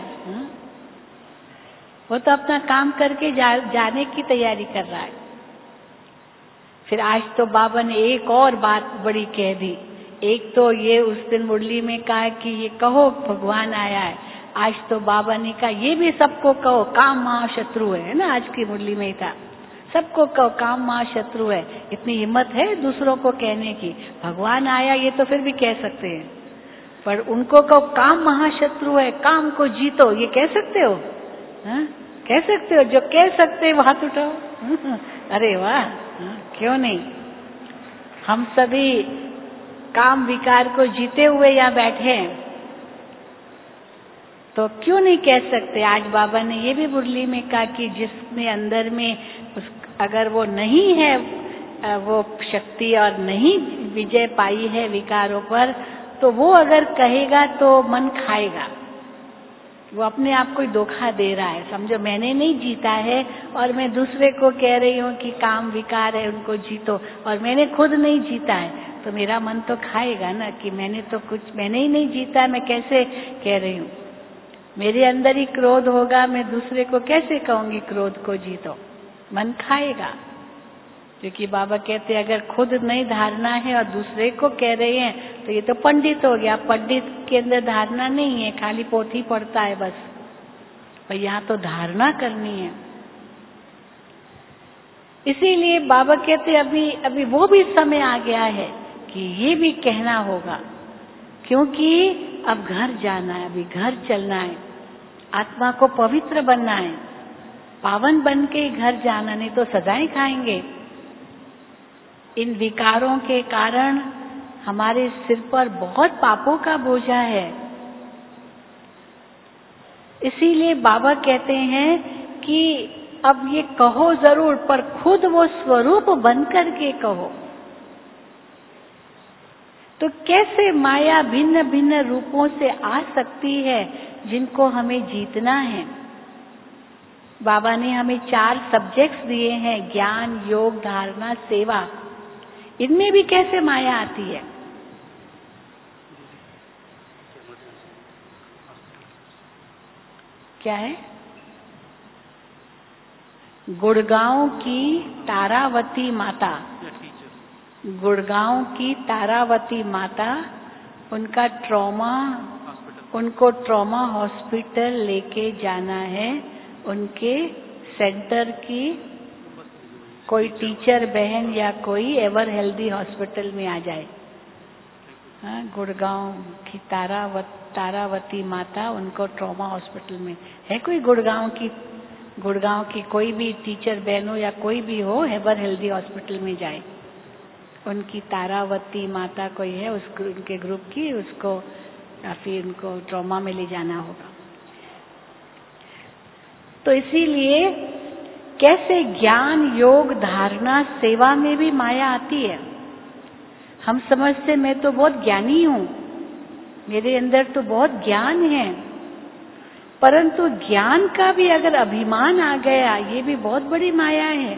वो तो अपना काम करके जाने की तैयारी कर रहा है। फिर आज तो बाबा ने एक और बात बड़ी कह दी। एक तो ये उस दिन मुरली में कहा कि ये कहो भगवान आया है, आज तो बाबा ने कहा ये भी सबको कहो काम महाशत्रु है ना, आज की मुरली में ही था, सबको कहो काम महाशत्रु है। इतनी हिम्मत है दूसरों को कहने की, भगवान आया ये तो फिर भी कह सकते हैं, पर उनको कहो काम महाशत्रु है, काम को जीतो, ये कह सकते हो? हाँ? कह सकते हो? जो कह सकते हो हाथ उठाओ। अरे वाह, क्यों नहीं। हम सभी काम विकार को जीते हुए यहाँ बैठे हैं, तो क्यों नहीं कह सकते। आज बाबा ने ये भी मुरली में कहा कि जिसमें अंदर में अगर वो नहीं है वो शक्ति और नहीं विजय पाई है विकारों पर, तो वो अगर कहेगा तो मन खाएगा। वो अपने आप को धोखा दे रहा है। समझो मैंने नहीं जीता है और मैं दूसरे को कह रही हूँ कि काम विकार है उनको जीतो, और मैंने खुद नहीं जीता है, तो मेरा मन तो खाएगा ना कि मैंने ही नहीं जीता, मैं कैसे कह रही हूँ। मेरे अंदर ही क्रोध होगा, मैं दूसरे को कैसे कहूंगी क्रोध को जीतो, मन खाएगा। क्योंकि बाबा कहते हैं अगर खुद नहीं धारणा है और दूसरे को कह रहे हैं तो ये तो पंडित हो गया। पंडित के अंदर धारणा नहीं है, खाली पोथी पढ़ता है बस, पर यहाँ तो धारणा करनी है। इसीलिए बाबा कहते अभी वो भी समय आ गया है कि ये भी कहना होगा, क्योंकि अब घर जाना है, अभी घर चलना है, आत्मा को पवित्र बनना है, पावन बन के घर जाना, नहीं तो सजाएं खाएंगे। इन विकारों के कारण हमारे सिर पर बहुत पापों का बोझा है। इसीलिए बाबा कहते हैं कि अब ये कहो जरूर, पर खुद वो स्वरूप बन करके कहो। तो कैसे माया भिन्न भिन्न रूपों से आ सकती है जिनको हमें जीतना है। बाबा ने हमें 4 सब्जेक्ट्स दिए हैं, ज्ञान, योग, धारणा, सेवा। इनमें भी कैसे माया आती है? क्या है? गुड़गांव की तारावती माता, गुड़गांव की तारावती माता, उनका उनको ट्रॉमा हॉस्पिटल लेके जाना है। उनके सेंटर की कोई टीचर बहन या कोई एवर हेल्दी हॉस्पिटल में आ जाए। हाँ, गुड़गांव की तारावती माता, उनको ट्रॉमा हॉस्पिटल में है। कोई गुड़गांव की कोई भी टीचर बहन हो या कोई भी हो, एवर हेल्दी हॉस्पिटल में जाए। उनकी तारावती माता कोई है उनके ग्रुप की, उसको काफी उनको ट्रॉमा में ले जाना होगा। तो इसीलिए कैसे ज्ञान, योग, धारणा, सेवा में भी माया आती है। हम समझते मैं तो बहुत ज्ञानी हूँ, मेरे अंदर तो बहुत ज्ञान है, परंतु ज्ञान का भी अगर अभिमान आ गया, ये भी बहुत बड़ी माया है।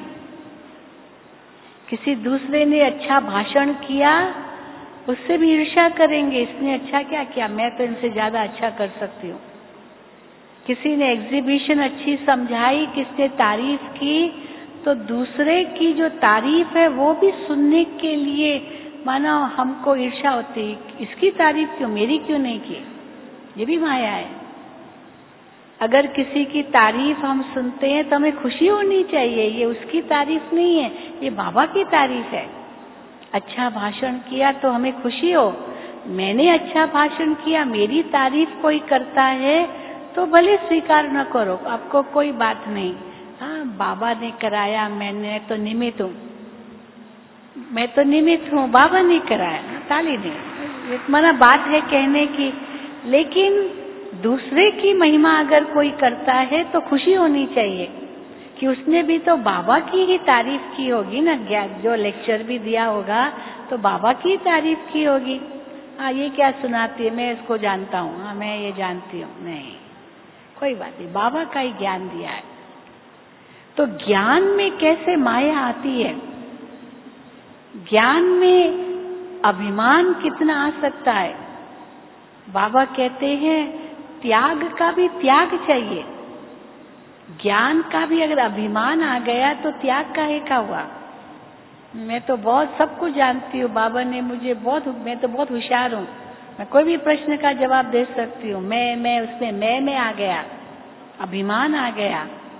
किसी दूसरे ने अच्छा भाषण किया, उससे भी ईर्ष्या करेंगे, इसने अच्छा क्या किया, मैं तो इनसे ज्यादा अच्छा कर सकती हूँ। किसी ने एग्जीबिशन अच्छी समझाई, किसने तारीफ की, तो दूसरे की जो तारीफ है वो भी सुनने के लिए मानो हमको ईर्ष्या होती, इसकी तारीफ क्यों, मेरी क्यों नहीं की। ये भी माया है। अगर किसी की तारीफ हम सुनते हैं तो हमें खुशी होनी चाहिए, ये उसकी तारीफ नहीं है, ये बाबा की तारीफ है। अच्छा भाषण किया तो हमें खुशी हो, मैंने अच्छा भाषण किया, मेरी तारीफ कोई करता है तो भले स्वीकार न करो, आपको कोई बात नहीं। हाँ, बाबा ने कराया, मैं तो निमित्त हूँ, मैं तो निमित्त हूँ, बाबा ने कराया, ताली नहीं, मना बात है कहने की। लेकिन दूसरे की महिमा अगर कोई करता है तो खुशी होनी चाहिए कि उसने भी तो बाबा की ही तारीफ की होगी ना। जो लेक्चर भी दिया होगा तो बाबा की तारीफ की होगी। हाँ, ये क्या सुनाती है, मैं इसको जानता हूँ, हाँ मैं ये जानती हूँ, नहीं कोई बात नहीं, बाबा का ही ज्ञान दिया है। तो ज्ञान में कैसे माया आती है, ज्ञान में अभिमान कितना आ सकता है। बाबा कहते हैं त्याग का भी त्याग चाहिए, ज्ञान का भी अगर अभिमान आ गया तो त्याग काहे का हुआ। मैं तो बहुत सब कुछ जानती हूँ, बाबा ने मुझे मैं तो बहुत होशियार हूँ, मैं कोई भी प्रश्न का जवाब दे सकती हूँ। मैं उसमें मैं आ गया, अभिमान आ गया।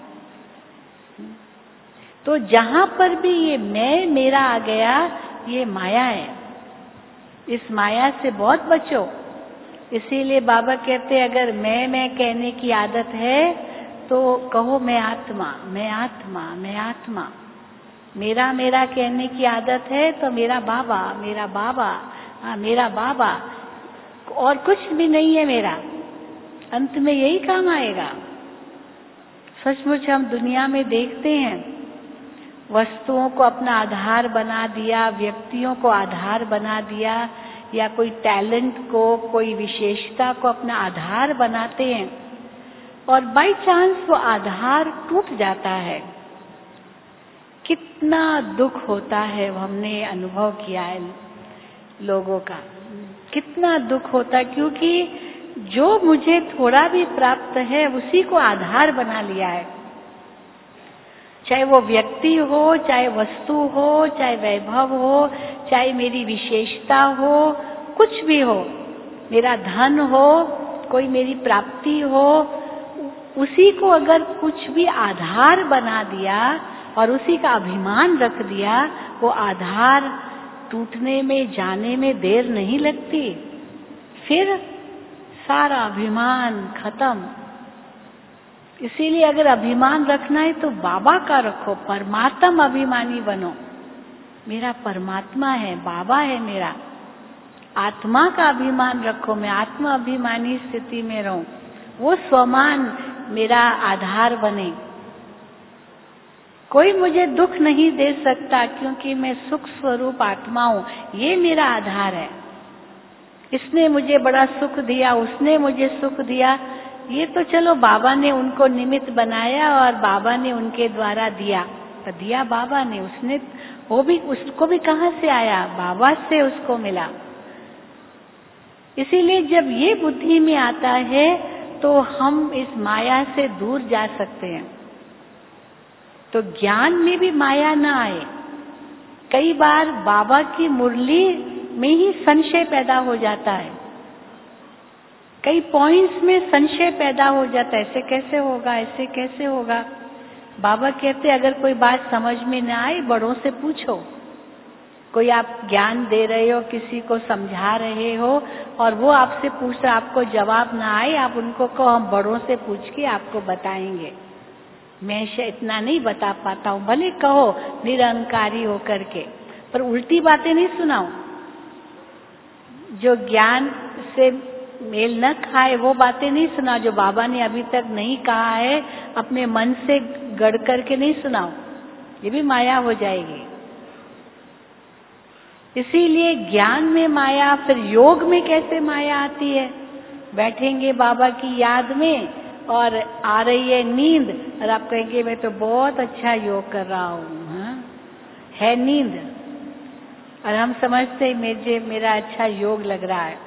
तो जहां पर भी ये मैं मेरा आ गया, ये माया है। इस माया से बहुत बचो। इसीलिए बाबा कहते अगर मैं कहने की आदत है तो कहो मैं आत्मा, मैं आत्मा, मैं आत्मा। मेरा मेरा कहने की आदत है तो मेरा बाबा, मेरा बाबा, हाँ मेरा बाबा, और कुछ भी नहीं है मेरा। अंत में यही काम आएगा। सचमुच हम दुनिया में देखते हैं, वस्तुओं को अपना आधार बना दिया, व्यक्तियों को आधार बना दिया, या कोई टैलेंट को, कोई विशेषता को अपना आधार बनाते हैं, और बाय चांस वो आधार टूट जाता है। कितना दुख होता है, वो हमने अनुभव किया है लोगों का, कितना दुख होता है, क्योंकि जो मुझे थोड़ा भी प्राप्त है उसी को आधार बना लिया है। चाहे वो व्यक्ति हो, चाहे वस्तु हो, चाहे वैभव हो, चाहे मेरी विशेषता हो, कुछ भी हो, मेरा धन हो, कोई मेरी प्राप्ति हो, उसी को अगर कुछ भी आधार बना दिया और उसी का अभिमान रख दिया, वो आधार टूटने में, जाने में देर नहीं लगती, फिर सारा अभिमान खत्म। इसीलिए अगर अभिमान रखना है तो बाबा का रखो, परमात्म अभिमानी बनो। मेरा परमात्मा है, बाबा है मेरा। आत्मा का अभिमान रखो, मैं आत्मा अभिमानी स्थिति में रहूं, वो स्वमान मेरा आधार बने। कोई मुझे दुख नहीं दे सकता क्योंकि मैं सुख स्वरूप आत्मा हूं, ये मेरा आधार है। इसने मुझे बड़ा सुख दिया, उसने मुझे सुख दिया, ये तो चलो बाबा ने उनको निमित्त बनाया और बाबा ने उनके द्वारा दिया, तो दिया बाबा ने, उसने वो भी, उसको भी कहाँ से आया? बाबा से उसको मिला। इसीलिए जब ये बुद्धि में आता है तो हम इस माया से दूर जा सकते हैं। तो ज्ञान में भी माया न आए। कई बार बाबा की मुरली में ही संशय पैदा हो जाता है, कई पॉइंट्स में संशय पैदा हो जाता है, ऐसे कैसे होगा, ऐसे कैसे होगा। बाबा कहते अगर कोई बात समझ में न आए बड़ों से पूछो। कोई आप ज्ञान दे रहे हो, किसी को समझा रहे हो और वो आपसे पूछ रहा, आपको जवाब ना आए, आप उनको कहो हम बड़ों से पूछ के आपको बताएंगे। मैं इतना नहीं बता पाता हूँ, भले कहो निरंकारी होकर के, पर उल्टी बातें नहीं सुनाओ। जो ज्ञान से मेल न खाए वो बातें नहीं सुनाओ। जो बाबा ने अभी तक नहीं कहा है अपने मन से गढ़ करके नहीं सुनाओ, ये भी माया हो जाएगी। इसीलिए ज्ञान में माया, फिर योग में कैसे माया आती है? बैठेंगे बाबा की याद में और आ रही है नींद और आप कहेंगे मैं तो बहुत अच्छा योग कर रहा हूँ, हाँ? है नींद और हम समझते मेरा अच्छा योग लग रहा है।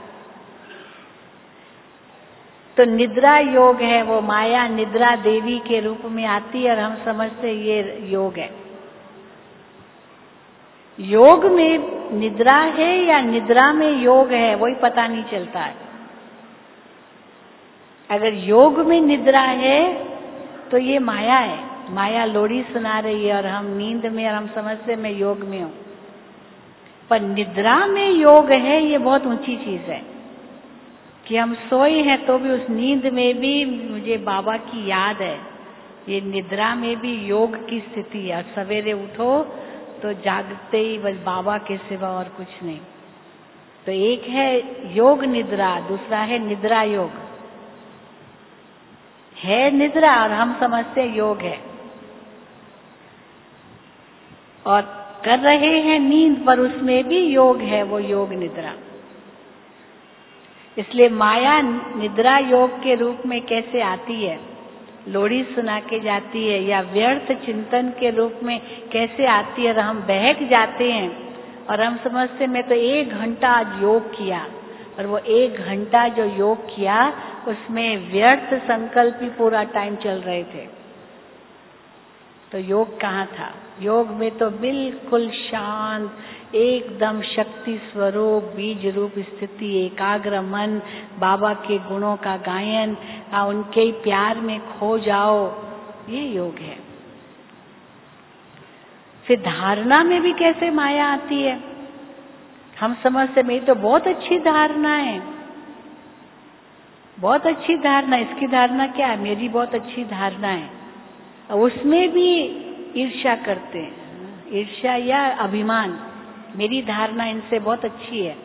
तो निद्रा योग है, वो माया निद्रा देवी के रूप में आती है और हम समझते ये योग है। योग में निद्रा है या निद्रा में योग है वही पता नहीं चलता है। अगर योग में निद्रा है तो ये माया है, माया लोरी सुना रही है और हम नींद में और हम समझते मैं योग में हूं। पर निद्रा में योग है, ये बहुत ऊंची चीज है कि हम सोए हैं तो भी उस नींद में भी मुझे बाबा की याद है। ये निद्रा में भी योग की स्थिति है। सवेरे उठो तो जागते ही बस बाबा के सिवा और कुछ नहीं। तो एक है योग निद्रा, दूसरा है निद्रा योग। है निद्रा और हम समझते योग है और कर रहे हैं नींद, पर उसमें भी योग है, वो योग निद्रा। इसलिए माया निद्रा योग के रूप में कैसे आती है, लोरी सुना के जाती है, या व्यर्थ चिंतन के रूप में कैसे आती है और हम बहक जाते हैं और हम समझते मैं तो 1 घंटा आज योग किया, और वो 1 घंटा जो योग किया उसमें व्यर्थ संकल्प ही पूरा टाइम चल रहे थे। तो योग कहाँ था? योग में तो बिल्कुल शांत, एकदम शक्ति स्वरूप बीज रूप स्थिति, एकाग्र मन, बाबा के गुणों का गायन, उनके ही प्यार में खो जाओ, ये योग है। फिर धारणा में भी कैसे माया आती है? हम समझते मेरी तो बहुत अच्छी धारणा है, बहुत अच्छी धारणा। इसकी धारणा क्या है? मेरी बहुत अच्छी धारणा है। उसमें भी ईर्ष्या करते हैं, ईर्ष्या या अभिमान, मेरी धारणा इनसे बहुत अच्छी है।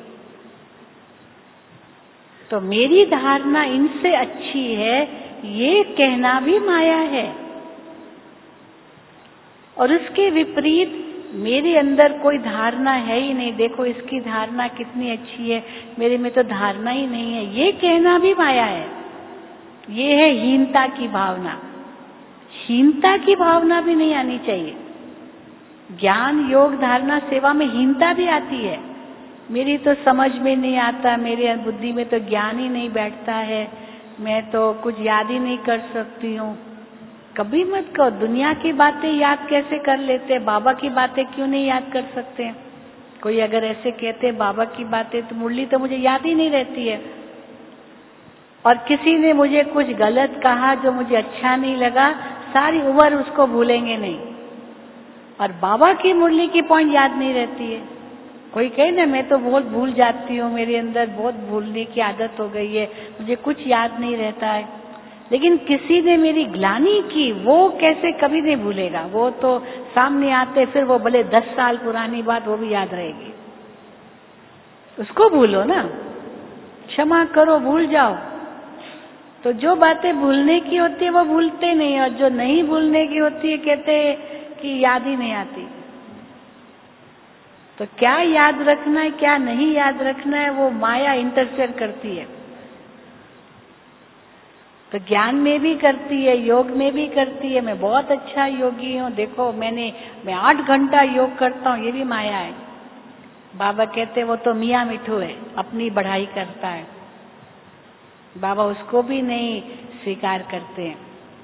तो मेरी धारणा इनसे अच्छी है, ये कहना भी माया है। और उसके विपरीत मेरे अंदर कोई धारणा है ही नहीं, देखो इसकी धारणा कितनी अच्छी है, मेरे में तो धारणा ही नहीं है, ये कहना भी माया है। ये है हीनता की भावना। हीनता की भावना भी नहीं आनी चाहिए। ज्ञान योग धारणा सेवा में हीनता भी आती है। मेरी तो समझ में नहीं आता, मेरे बुद्धि में तो ज्ञान ही नहीं बैठता है, मैं तो कुछ याद ही नहीं कर सकती हूँ। कभी मत कहो, दुनिया की बातें याद कैसे कर लेते, बाबा की बातें क्यों नहीं याद कर सकते? कोई अगर ऐसे कहते बाबा की बातें तो मुरली तो मुझे याद ही नहीं रहती है, और किसी ने मुझे कुछ गलत कहा जो मुझे अच्छा नहीं लगा, सारी उम्र उसको भूलेंगे नहीं। और बाबा की मुरली की पॉइंट याद नहीं रहती है। कोई कहे ना मैं तो बहुत भूल जाती हूँ, मेरे अंदर बहुत भूलने की आदत हो गई है, मुझे कुछ याद नहीं रहता है। लेकिन किसी ने मेरी ग्लानि की, वो कैसे कभी नहीं भूलेगा। वो तो सामने आते, फिर वो भले 10 साल पुरानी बात वो भी याद रहेगी। उसको भूलो ना, क्षमा करो, भूल जाओ। तो जो बातें भूलने की होती है वो भूलते नहीं, और जो नहीं भूलने की होती है कहते कि याद ही नहीं आती। तो क्या याद रखना है क्या नहीं याद रखना है, वो माया इंटरफेयर करती है। तो ज्ञान में भी करती है, योग में भी करती है। मैं बहुत अच्छा योगी हूँ, देखो मैं 8 घंटा योग करता हूँ, ये भी माया है। बाबा कहते वो तो मियाँ मिठू है, अपनी बढ़ाई करता है। बाबा उसको भी नहीं स्वीकार करते हैं।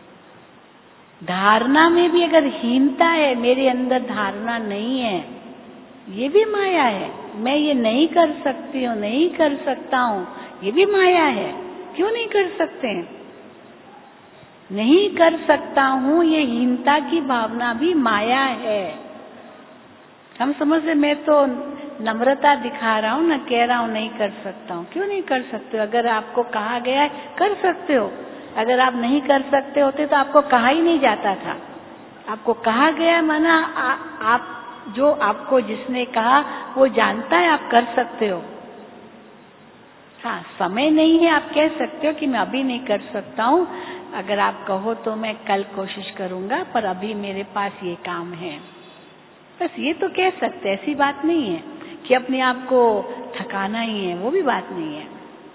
धारणा में भी अगर हीनता है, मेरे अंदर धारणा नहीं है, ये भी माया है। मैं ये नहीं कर सकती हूँ, नहीं कर सकता हूँ, ये भी माया है। क्यों नहीं कर सकते हैं? नहीं कर सकता हूँ, ये हीनता की भावना भी माया है। हम समझते मैं तो नम्रता दिखा रहा हूँ ना, कह रहा हूँ नहीं कर सकता हूँ। क्यों नहीं कर सकते हो? अगर आपको कहा गया है कर सकते हो। अगर आप नहीं कर सकते होते तो आपको कहा ही नहीं जाता था। आपको कहा गया माना आप जो आपको जिसने कहा वो जानता है आप कर सकते हो। हाँ, समय नहीं है, आप कह सकते हो कि मैं अभी नहीं कर सकता हूँ, अगर आप कहो तो मैं कल कोशिश करूंगा, पर अभी मेरे पास ये काम है। बस ये तो कह सकते, ऐसी बात नहीं है कि अपने आप को थकाना ही है, वो भी बात नहीं है।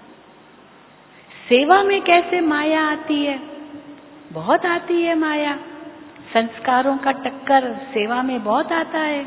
सेवा में कैसे माया आती है? बहुत आती है माया। संस्कारों का टक्कर सेवा में बहुत आता है।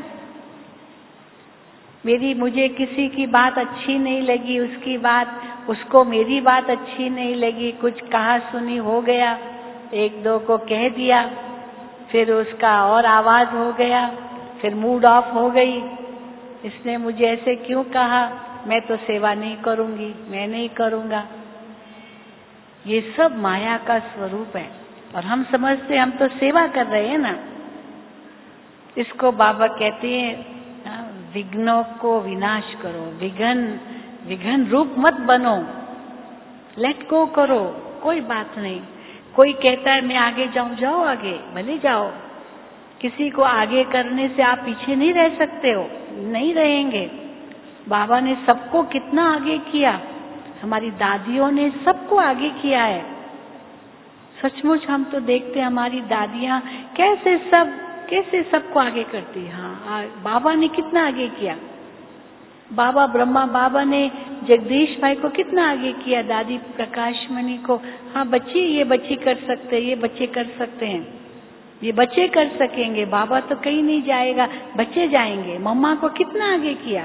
मुझे किसी की बात अच्छी नहीं लगी, उसकी बात, उसको मेरी बात अच्छी नहीं लगी, कुछ कहा सुनी हो गया, 1-2 को कह दिया, फिर उसका और आवाज हो गया, फिर मूड ऑफ हो गई, इसने मुझे ऐसे क्यों कहा, मैं तो सेवा नहीं करूंगी, मैं नहीं करूंगा। ये सब माया का स्वरूप है और हम समझते हम तो सेवा कर रहे हैं ना। इसको बाबा कहते हैं विघ्नों को विनाश करो, विघ्न रूप मत बनो, लेट गो करो, कोई बात नहीं। कोई कहता है मैं आगे जाऊं, जाओ आगे, भले जाओ। किसी को आगे करने से आप पीछे नहीं रह सकते हो, नहीं रहेंगे। बाबा ने सबको कितना आगे किया, हमारी दादियों ने सबको आगे किया है। सचमुच हम तो देखते हैं हमारी दादियां कैसे सबको आगे करती। हाँ, बाबा ने कितना आगे किया। बाबा ब्रह्मा बाबा ने जगदीश भाई को कितना आगे किया, दादी प्रकाशमणि को। हाँ बच्चे, ये बच्चे कर सकते हैं, ये बच्चे कर सकते हैं, ये बच्चे कर सकेंगे, बाबा तो कहीं नहीं जाएगा, बच्चे जाएंगे। मम्मा को कितना आगे किया।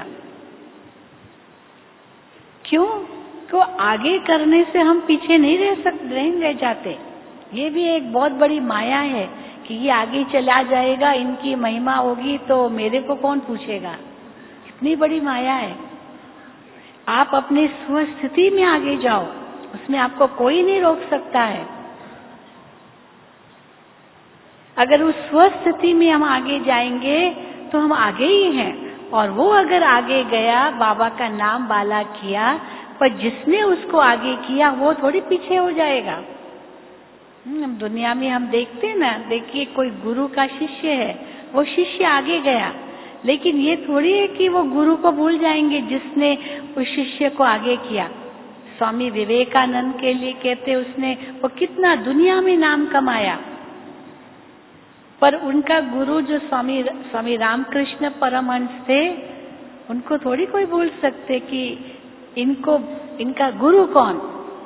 क्यों? तो आगे करने से हम पीछे नहीं रह जाते। ये भी एक बहुत बड़ी माया है कि ये आगे चला जाएगा, इनकी महिमा होगी तो मेरे को कौन पूछेगा। इतनी बड़ी माया है। आप अपनी स्वस्थिति में आगे जाओ, उसमें आपको कोई नहीं रोक सकता है। अगर उस स्वस्थिति में हम आगे जाएंगे तो हम आगे ही हैं। और वो अगर आगे गया, बाबा का नाम बाला किया, पर जिसने उसको आगे किया वो थोड़ी पीछे हो जाएगा। दुनिया में हम देखते हैं ना, देखिए कोई गुरु का शिष्य है, वो शिष्य आगे गया, लेकिन ये थोड़ी है कि वो गुरु को भूल जाएंगे जिसने उस शिष्य को आगे किया। स्वामी विवेकानंद के लिए कहते, उसने वो कितना दुनिया में नाम कमाया, पर उनका गुरु जो स्वामी रामकृष्ण परमहंस थे, उनको थोड़ी कोई भूल सकते कि इनका गुरु कौन।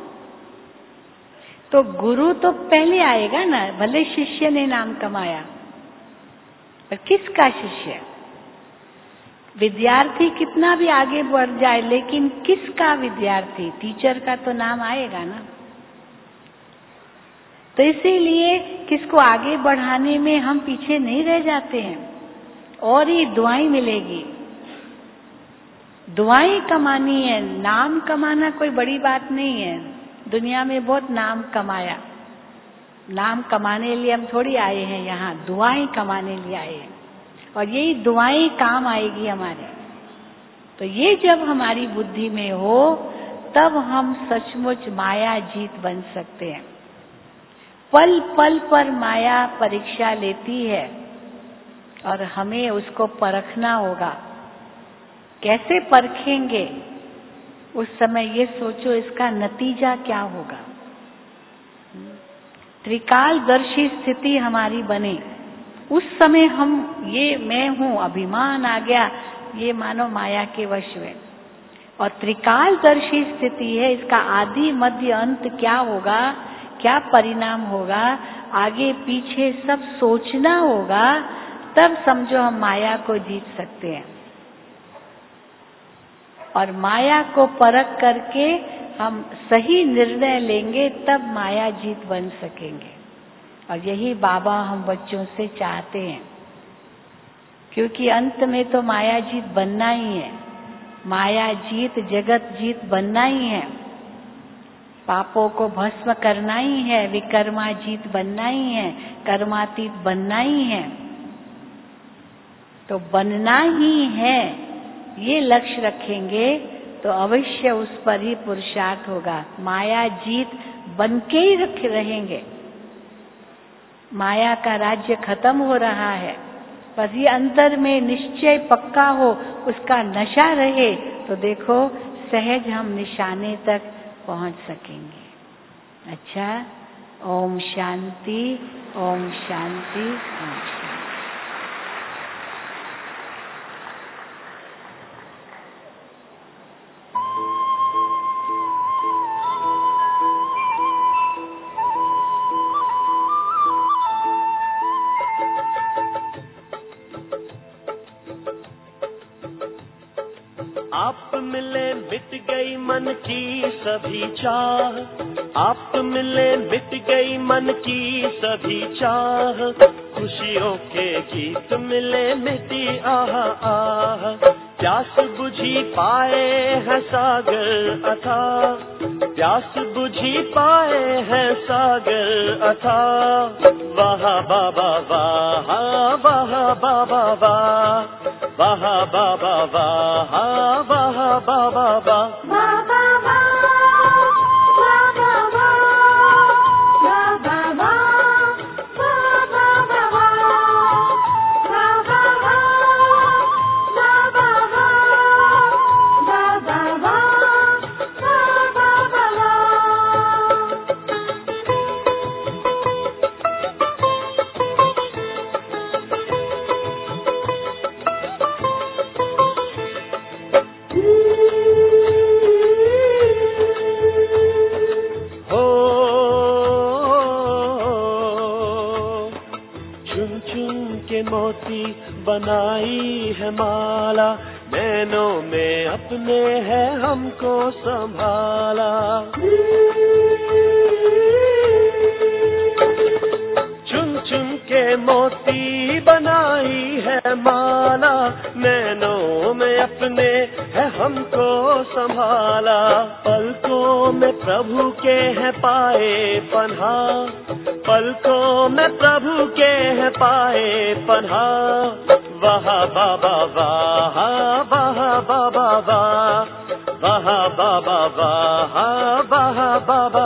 तो गुरु तो पहले आएगा ना, भले शिष्य ने नाम कमाया, पर किसका शिष्य। विद्यार्थी कितना भी आगे बढ़ जाए, लेकिन किसका विद्यार्थी, टीचर का तो नाम आएगा ना। तो इसीलिए किसको आगे बढ़ाने में हम पीछे नहीं रह जाते हैं। और ये दुआएं मिलेगी, दुआएं कमानी है। नाम कमाना कोई बड़ी बात नहीं है। दुनिया में बहुत नाम कमाया, नाम कमाने लिए हम थोड़ी आए हैं यहाँ, दुआएं कमाने लिए आए हैं। और यही दुआएं काम आएगी हमारे। तो ये जब हमारी बुद्धि में हो, तब हम सचमुच माया जीत बन सकते हैं। पल पल पर माया परीक्षा लेती है और हमें उसको परखना होगा। कैसे परखेंगे? उस समय ये सोचो इसका नतीजा क्या होगा। त्रिकालदर्शी स्थिति हमारी बने, उस समय हम ये मैं हूँ अभिमान आ गया, ये मानो माया के वश में। और त्रिकालदर्शी स्थिति है, इसका आदि मध्य अंत क्या होगा क्या परिणाम होगा, आगे पीछे सब सोचना होगा, तब समझो हम माया को जीत सकते हैं। और माया को परख करके हम सही निर्णय लेंगे, तब माया जीत बन सकेंगे। और यही बाबा हम बच्चों से चाहते हैं, क्योंकि अंत में तो माया जीत बनना ही है। माया जीत, जगत जीत बनना ही है। पापों को भस्म करना ही है, विकर्मा जीत बनना ही है, कर्मातीत बनना ही है। तो बनना ही है, ये लक्ष्य रखेंगे तो अवश्य उस पर ही पुरुषार्थ होगा। माया जीत बन के ही रहेंगे। माया का राज्य खत्म हो रहा है, बस ये अंतर में निश्चय पक्का हो, उसका नशा रहे, तो देखो सहज हम निशाने तक पहुंच सकेंगे। अच्छा, ओम शांति, ओम शांति, ओम शांति। आप मिले मिट गई मन की सभी चाह, आप मिले मिट गई मन की सभी चाह, खुशियों के गीत मिले मिटी आह आह, प्यास बुझी पाए हैं सागर अथाह, प्यास बुझी पाए हैं सागर अथाह, वाह बाबा वाह, वाह बाबा वाह, वाह बाबा वाह, वाह बाबा वाह। मोती बनाई है माला, नैनों में अपने है हमको संभाला, चुन चुन के मोती बनाई है माला, नैनों में अपने है हमको संभाला, पलकों में प्रभु के है पाए पन्हा, पलकों में प्रभु के है पाए पन्हा, वाह बाबा वाह, वाह बाबा वाह, वाह बाबा वाह, वाह बाबा